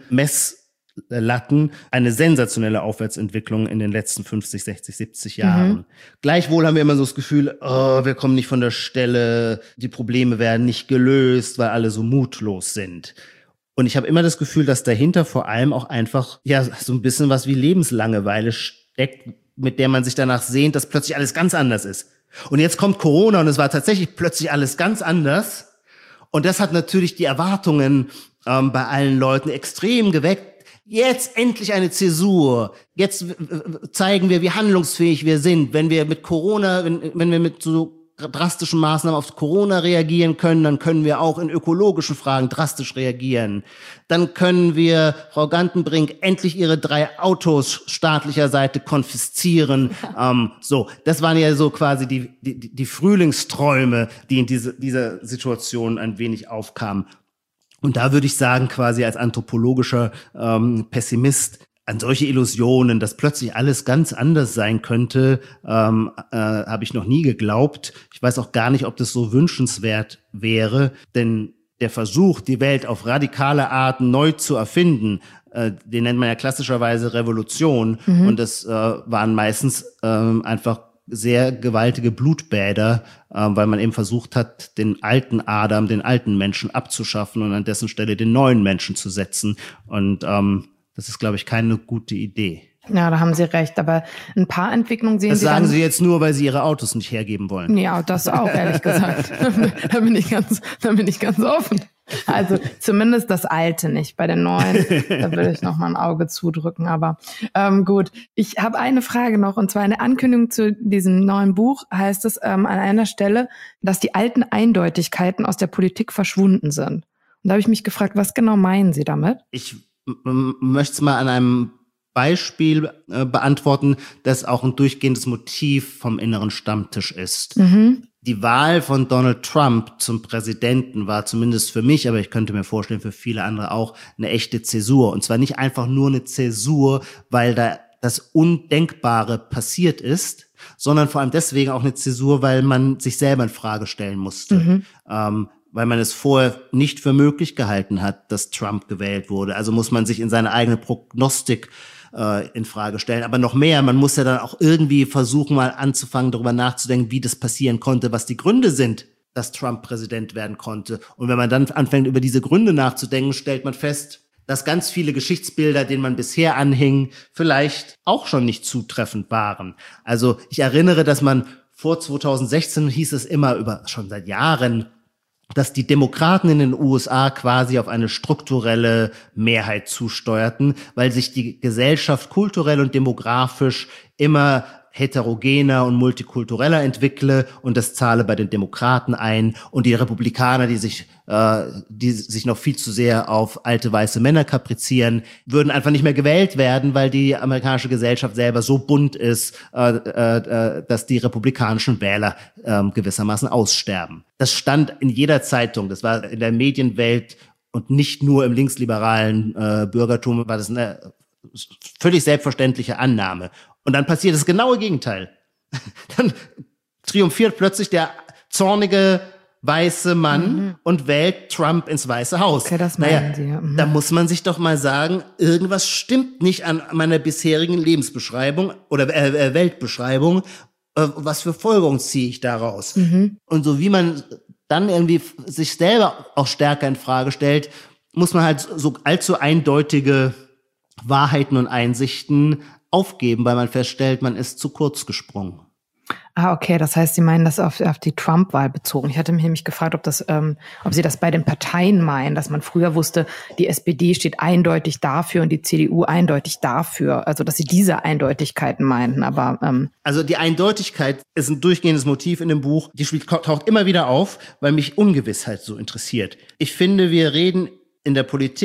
Messlatten, eine sensationelle Aufwärtsentwicklung in den letzten fünfzig, sechzig, siebzig Jahren. Mhm. Gleichwohl haben wir immer so das Gefühl, oh, wir kommen nicht von der Stelle, die Probleme werden nicht gelöst, weil alle so mutlos sind. Und ich habe immer das Gefühl, dass dahinter vor allem auch einfach ja so ein bisschen was wie Lebenslangeweile steckt, mit der man sich danach sehnt, dass plötzlich alles ganz anders ist. Und jetzt kommt Corona und es war tatsächlich plötzlich alles ganz anders. Und das hat natürlich die Erwartungen ähm, bei allen Leuten extrem geweckt. Jetzt endlich eine Zäsur. Jetzt w- w- zeigen wir, wie handlungsfähig wir sind. Wenn wir mit Corona, wenn, wenn wir mit so drastischen Maßnahmen auf Corona reagieren können, dann können wir auch in ökologischen Fragen drastisch reagieren. Dann können wir Frau Gantenbrink endlich ihre drei Autos staatlicher Seite konfiszieren. ähm, so, das waren ja so quasi die, die, die Frühlingsträume, die in diese, dieser Situation ein wenig aufkamen. Und da würde ich sagen, quasi als anthropologischer ähm, Pessimist, an solche Illusionen, dass plötzlich alles ganz anders sein könnte, ähm, äh, habe ich noch nie geglaubt. Ich weiß auch gar nicht, ob das so wünschenswert wäre, denn der Versuch, die Welt auf radikale Art neu zu erfinden, äh, den nennt man ja klassischerweise Revolution, mhm. und das äh, waren meistens äh, einfach sehr gewaltige Blutbäder, äh, weil man eben versucht hat, den alten Adam, den alten Menschen abzuschaffen und an dessen Stelle den neuen Menschen zu setzen. Und ähm, das ist, glaube ich, keine gute Idee. Ja, da haben Sie recht. Aber ein paar Entwicklungen sehen das Sie Das sagen dann, Sie jetzt nur, weil Sie Ihre Autos nicht hergeben wollen. Ja, das auch, ehrlich gesagt. da bin ich ganz, da bin ich ganz offen. Also zumindest das Alte nicht. Bei den Neuen, da würde ich noch mal ein Auge zudrücken. Aber ähm, gut, ich habe eine Frage noch, und zwar eine Ankündigung zu diesem neuen Buch. Heißt es ähm, an einer Stelle, dass die alten Eindeutigkeiten aus der Politik verschwunden sind. Und da habe ich mich gefragt, was genau meinen Sie damit? Ich m- möchte es mal an einem Beispiel äh, beantworten, das auch ein durchgehendes Motiv vom inneren Stammtisch ist. Mhm. Die Wahl von Donald Trump zum Präsidenten war zumindest für mich, aber ich könnte mir vorstellen, für viele andere auch, eine echte Zäsur. Und zwar nicht einfach nur eine Zäsur, weil da das Undenkbare passiert ist, sondern vor allem deswegen auch eine Zäsur, weil man sich selber in Frage stellen musste. Mhm. Ähm, weil man es vorher nicht für möglich gehalten hat, dass Trump gewählt wurde. Also muss man sich in seine eigene Prognostik äh, in Frage stellen. Aber noch mehr, man muss ja dann auch irgendwie versuchen, mal anzufangen, darüber nachzudenken, wie das passieren konnte, was die Gründe sind, dass Trump Präsident werden konnte. Und wenn man dann anfängt, über diese Gründe nachzudenken, stellt man fest, dass ganz viele Geschichtsbilder, denen man bisher anhing, vielleicht auch schon nicht zutreffend waren. Also ich erinnere, dass man vor zweitausendsechzehn hieß es immer über, schon seit Jahren, dass die Demokraten in den U S A quasi auf eine strukturelle Mehrheit zusteuerten, weil sich die Gesellschaft kulturell und demografisch immer heterogener und multikultureller entwickle, und das zahle bei den Demokraten ein, und die Republikaner, die sich äh, die sich noch viel zu sehr auf alte weiße Männer kaprizieren, würden einfach nicht mehr gewählt werden, weil die amerikanische Gesellschaft selber so bunt ist, äh, äh, dass die republikanischen Wähler äh, gewissermaßen aussterben. Das stand in jeder Zeitung, das war in der Medienwelt und nicht nur im linksliberalen äh, Bürgertum, war das eine völlig selbstverständliche Annahme. Und dann passiert das genaue Gegenteil. Dann triumphiert plötzlich der zornige weiße Mann mhm. und wählt Trump ins Weiße Haus. Okay, das meinen naja, Sie. Ja. Mhm. Da muss man sich doch mal sagen, irgendwas stimmt nicht an meiner bisherigen Lebensbeschreibung oder äh, Weltbeschreibung. Äh, was für Folgerungen ziehe ich daraus? Mhm. Und so wie man dann irgendwie sich selber auch stärker in Frage stellt, muss man halt so allzu eindeutige Wahrheiten und Einsichten aufgeben, weil man feststellt, man ist zu kurz gesprungen. Ah, okay, das heißt, Sie meinen das auf, auf die Trump-Wahl bezogen. Ich hatte mich nämlich gefragt, ob das, ähm, ob Sie das bei den Parteien meinen, dass man früher wusste, die S P D steht eindeutig dafür und die C D U eindeutig dafür. Also, dass Sie diese Eindeutigkeiten meinten, aber ähm Also die Eindeutigkeit ist ein durchgehendes Motiv in dem Buch. Die taucht immer wieder auf, weil mich Ungewissheit so interessiert. Ich finde, wir reden in der Politik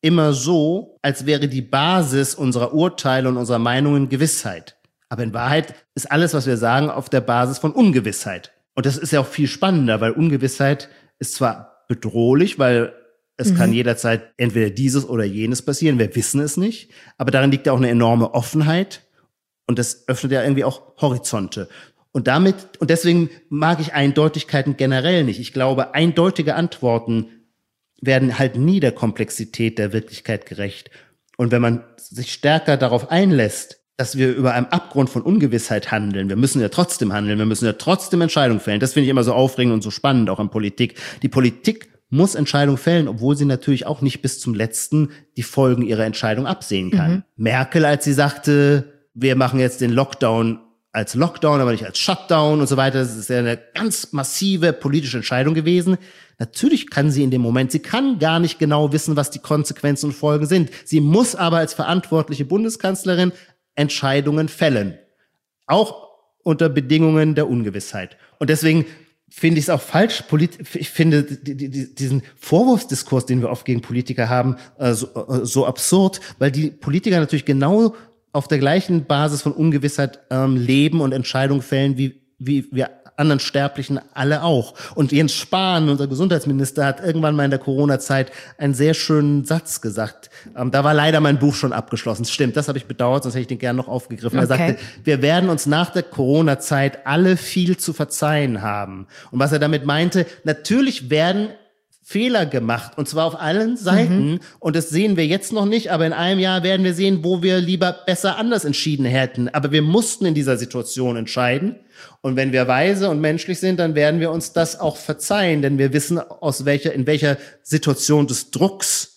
immer so, als wäre die Basis unserer Urteile und unserer Meinungen Gewissheit. Aber in Wahrheit ist alles, was wir sagen, auf der Basis von Ungewissheit. Und das ist ja auch viel spannender, weil Ungewissheit ist zwar bedrohlich, weil es mhm. kann jederzeit entweder dieses oder jenes passieren, wir wissen es nicht, aber darin liegt ja auch eine enorme Offenheit und das öffnet ja irgendwie auch Horizonte. Und damit, und deswegen mag ich Eindeutigkeiten generell nicht. Ich glaube, eindeutige Antworten werden halt nie der Komplexität der Wirklichkeit gerecht. Und wenn man sich stärker darauf einlässt, dass wir über einem Abgrund von Ungewissheit handeln, wir müssen ja trotzdem handeln, wir müssen ja trotzdem Entscheidungen fällen. Das finde ich immer so aufregend und so spannend, auch an Politik. Die Politik muss Entscheidungen fällen, obwohl sie natürlich auch nicht bis zum Letzten die Folgen ihrer Entscheidung absehen kann. Mhm. Merkel, als sie sagte, wir machen jetzt den Lockdown als Lockdown, aber nicht als Shutdown und so weiter. Das ist ja eine ganz massive politische Entscheidung gewesen. Natürlich kann sie in dem Moment, sie kann gar nicht genau wissen, was die Konsequenzen und Folgen sind. Sie muss aber als verantwortliche Bundeskanzlerin Entscheidungen fällen. Auch unter Bedingungen der Ungewissheit. Und deswegen finde ich es auch falsch, ich finde diesen Vorwurfsdiskurs, den wir oft gegen Politiker haben, so, so absurd, weil die Politiker natürlich genau auf der gleichen Basis von Ungewissheit ähm, leben und Entscheidungen fällen, wie, wie wir anderen Sterblichen alle auch. Und Jens Spahn, unser Gesundheitsminister, hat irgendwann mal in der Corona-Zeit einen sehr schönen Satz gesagt. Ähm, da war leider mein Buch schon abgeschlossen. Stimmt, das habe ich bedauert, sonst hätte ich den gerne noch aufgegriffen. Okay. Er sagte, wir werden uns nach der Corona-Zeit alle viel zu verzeihen haben. Und was er damit meinte, natürlich werden Fehler gemacht, und zwar auf allen Seiten. Mhm. Und das sehen wir jetzt noch nicht, aber in einem Jahr werden wir sehen, wo wir lieber besser anders entschieden hätten. Aber wir mussten in dieser Situation entscheiden. Und wenn wir weise und menschlich sind, dann werden wir uns das auch verzeihen, denn wir wissen, aus welcher, in welcher Situation des Drucks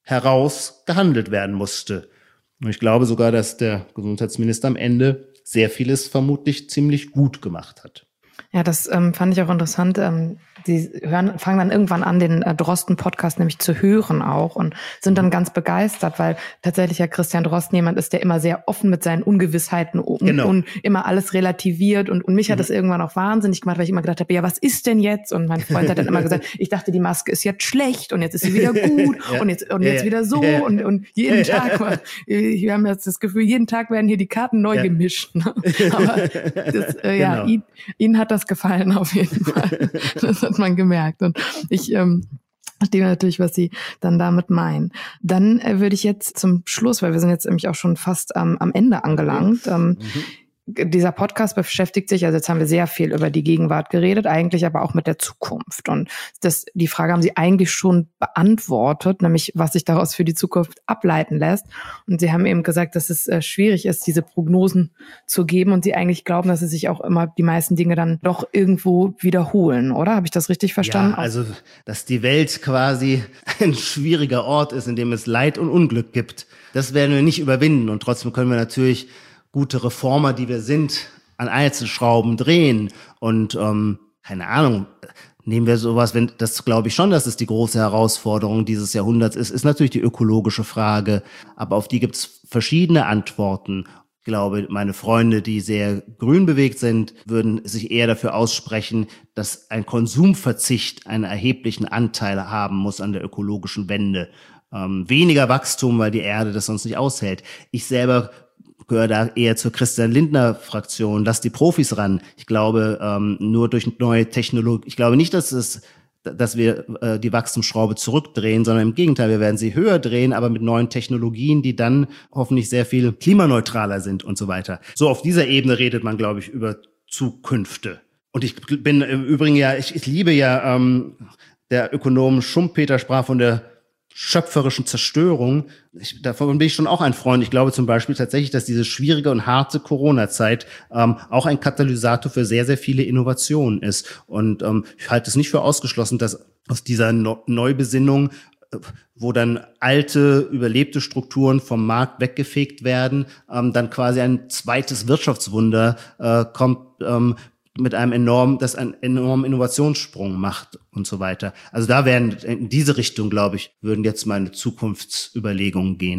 heraus gehandelt werden musste. Und ich glaube sogar, dass der Gesundheitsminister am Ende sehr vieles vermutlich ziemlich gut gemacht hat. Ja, das ähm, fand ich auch interessant. Ähm, die hören, fangen dann irgendwann an, den äh, Drosten-Podcast nämlich zu hören auch und sind dann ganz begeistert, weil tatsächlich ja Christian Drosten jemand ist, der immer sehr offen mit seinen Ungewissheiten um, genau. und immer alles relativiert. Und, und mich hat das mhm. irgendwann auch wahnsinnig gemacht, weil ich immer gedacht habe, ja, was ist denn jetzt? Und mein Freund hat dann immer gesagt, ich dachte, die Maske ist jetzt schlecht und jetzt ist sie wieder gut ja. und jetzt und jetzt ja. wieder so ja. und, und jeden Tag, mal, wir haben jetzt das Gefühl, jeden Tag werden hier die Karten neu ja. gemischt. Ne? Aber das, äh, ja, genau. ihn, ihn hat das gefallen auf jeden Fall. Das hat man gemerkt. Und ich ähm, verstehe natürlich, was Sie dann damit meinen. Dann äh, würde ich jetzt zum Schluss, weil wir sind jetzt nämlich auch schon fast ähm, am Ende angelangt, ähm, mhm. dieser Podcast beschäftigt sich, also jetzt haben wir sehr viel über die Gegenwart geredet, eigentlich aber auch mit der Zukunft. Und das, die Frage haben Sie eigentlich schon beantwortet, nämlich was sich daraus für die Zukunft ableiten lässt. Und Sie haben eben gesagt, dass es äh, schwierig ist, diese Prognosen zu geben und Sie eigentlich glauben, dass es sich auch immer die meisten Dinge dann doch irgendwo wiederholen, oder? Habe ich das richtig verstanden? Ja, also, dass die Welt quasi ein schwieriger Ort ist, in dem es Leid und Unglück gibt, das werden wir nicht überwinden. Und trotzdem können wir natürlich gute Reformer, die wir sind, an Einzelschrauben drehen. Und ähm, keine Ahnung, nehmen wir sowas, wenn das glaube ich schon, dass es die große Herausforderung dieses Jahrhunderts ist, ist natürlich die ökologische Frage. Aber auf die gibt es verschiedene Antworten. Ich glaube, meine Freunde, die sehr grün bewegt sind, würden sich eher dafür aussprechen, dass ein Konsumverzicht einen erheblichen Anteil haben muss an der ökologischen Wende. Ähm, weniger Wachstum, weil die Erde das sonst nicht aushält. Ich selber gehöre da eher zur Christian-Lindner-Fraktion. Lass die Profis ran. Ich glaube, ähm, nur durch neue Technologie, ich glaube nicht, dass es, dass wir äh, die Wachstumsschraube zurückdrehen, sondern im Gegenteil, wir werden sie höher drehen, aber mit neuen Technologien, die dann hoffentlich sehr viel klimaneutraler sind und so weiter. So auf dieser Ebene redet man, glaube ich, über Zukünfte. Und ich bin im Übrigen ja, ich, ich liebe ja, ähm, der Ökonom Schumpeter sprach von der schöpferischen Zerstörung. Ich, davon bin ich schon auch ein Freund. Ich glaube zum Beispiel tatsächlich, dass diese schwierige und harte Corona-Zeit ähm, auch ein Katalysator für sehr, sehr viele Innovationen ist. Und ähm, ich halte es nicht für ausgeschlossen, dass aus dieser no- Neubesinnung, äh, wo dann alte, überlebte Strukturen vom Markt weggefegt werden, ähm, dann quasi ein zweites Wirtschaftswunder äh, kommt, ähm, mit einem enormen, das einen enormen Innovationssprung macht und so weiter. Also da werden, in diese Richtung, glaube ich, würden jetzt meine Zukunftsüberlegungen gehen.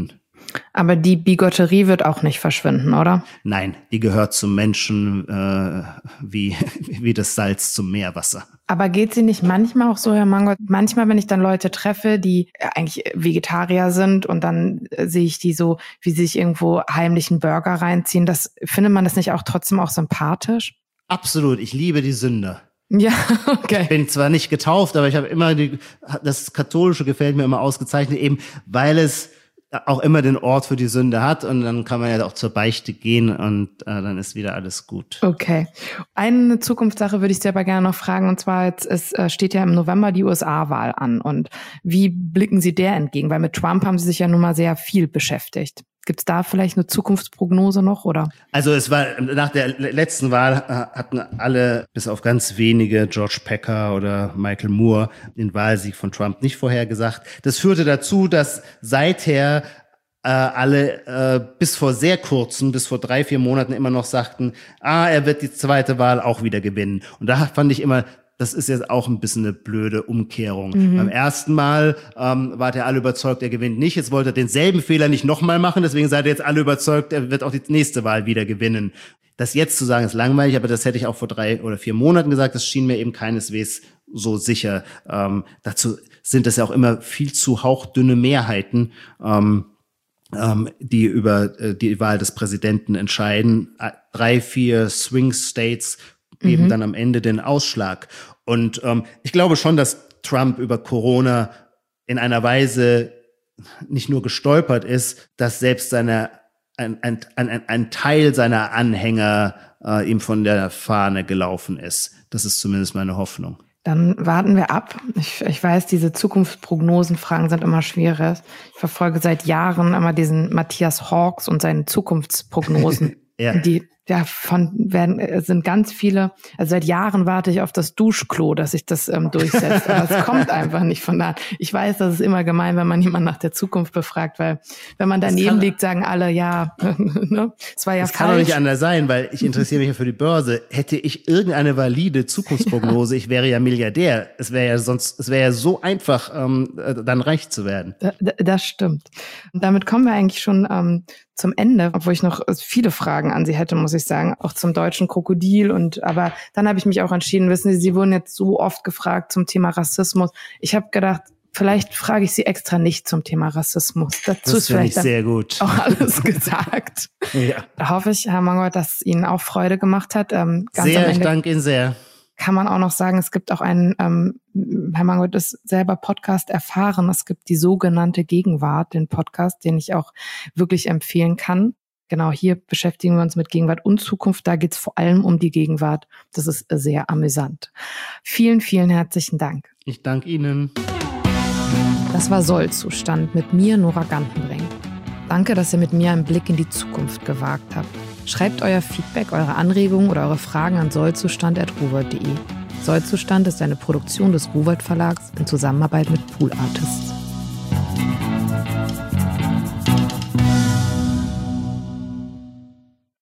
Aber die Bigotterie wird auch nicht verschwinden, oder? Nein, die gehört zum Menschen äh, wie, wie das Salz zum Meerwasser. Aber geht sie nicht manchmal auch so, Herr Mangold? Manchmal, wenn ich dann Leute treffe, die eigentlich Vegetarier sind und dann äh, sehe ich die so, wie sie sich irgendwo heimlich einen Burger reinziehen, das findet man das nicht auch trotzdem auch sympathisch? Absolut, ich liebe die Sünder. Ja, okay. Ich bin zwar nicht getauft, aber ich habe immer die, das Katholische gefällt mir immer ausgezeichnet, eben weil es auch immer den Ort für die Sünde hat und dann kann man ja auch zur Beichte gehen und äh, dann ist wieder alles gut. Okay. Eine Zukunftssache würde ich dir aber gerne noch fragen und zwar jetzt es äh, steht ja im November die U S A-Wahl an und wie blicken Sie der entgegen? Weil mit Trump haben Sie sich ja nun mal sehr viel beschäftigt. Gibt es da vielleicht eine Zukunftsprognose noch, oder? Also es war nach der letzten Wahl äh, hatten alle, bis auf ganz wenige, George Packer oder Michael Moore, den Wahlsieg von Trump nicht vorhergesagt. Das führte dazu, dass seither äh, alle äh, bis vor sehr kurzem, bis vor drei, vier Monaten immer noch sagten, ah, er wird die zweite Wahl auch wieder gewinnen. Und da fand ich immer, das ist jetzt auch ein bisschen eine blöde Umkehrung. Mhm. Beim ersten Mal ähm, wart ihr alle überzeugt, er gewinnt nicht. Jetzt wollte er denselben Fehler nicht nochmal machen. Deswegen seid ihr jetzt alle überzeugt, er wird auch die nächste Wahl wieder gewinnen. Das jetzt zu sagen, ist langweilig, aber das hätte ich auch vor drei oder vier Monaten gesagt. Das schien mir eben keineswegs so sicher. Ähm, dazu sind es ja auch immer viel zu hauchdünne Mehrheiten, ähm, ähm, die über äh, die Wahl des Präsidenten entscheiden. Drei, vier Swing States geben mhm. dann am Ende den Ausschlag. Und ähm, ich glaube schon, dass Trump über Corona in einer Weise nicht nur gestolpert ist, dass selbst seine ein, ein, ein, ein Teil seiner Anhänger äh, ihm von der Fahne gelaufen ist. Das ist zumindest meine Hoffnung. Dann warten wir ab. Ich, ich weiß, diese Zukunftsprognosenfragen sind immer schwierig. Ich verfolge seit Jahren immer diesen Matthias Hawks und seine Zukunftsprognosen. Ja. Die ja von werden sind ganz viele, also seit Jahren warte ich auf das Duschklo, dass sich das ähm, durchsetzt, aber es kommt einfach nicht von da. Ich weiß, das ist immer gemein, wenn man jemanden nach der Zukunft befragt, weil wenn man daneben liegt, sagen alle, ja, ne, es war ja das falsch. Das kann doch nicht anders sein, weil ich interessiere mich ja für die Börse. Hätte ich irgendeine valide Zukunftsprognose, ja. ich wäre ja Milliardär. Es wäre ja sonst, es wäre ja so einfach, ähm, dann reich zu werden. Da, das stimmt. Und damit kommen wir eigentlich schon ähm, zum Ende, obwohl ich noch viele Fragen an Sie hätte, muss ich sagen, auch zum deutschen Krokodil. Und aber dann habe ich mich auch entschieden, wissen Sie, Sie wurden jetzt so oft gefragt zum Thema Rassismus. Ich habe gedacht, vielleicht frage ich Sie extra nicht zum Thema Rassismus. Dazu das ist vielleicht sehr gut. auch alles gesagt. Ja. Da hoffe ich, Herr Mangold, dass es Ihnen auch Freude gemacht hat. Ähm, ganz sehr, am Ende ich danke Ihnen sehr. Kann man auch noch sagen, es gibt auch einen, ähm, Herr Mangold ist selber Podcast erfahren, es gibt die sogenannte Gegenwart, den Podcast, den ich auch wirklich empfehlen kann. Genau, hier beschäftigen wir uns mit Gegenwart und Zukunft, da geht es vor allem um die Gegenwart. Das ist sehr amüsant. Vielen, vielen herzlichen Dank. Ich danke Ihnen. Das war Sollzustand mit mir, Nora Gantenbrink. Danke, dass ihr mit mir einen Blick in die Zukunft gewagt habt. Schreibt euer Feedback, eure Anregungen oder eure Fragen an sollzustand at ruwold punkt de. Sollzustand ist eine Produktion des Ruwold Verlags in Zusammenarbeit mit Pool Artists.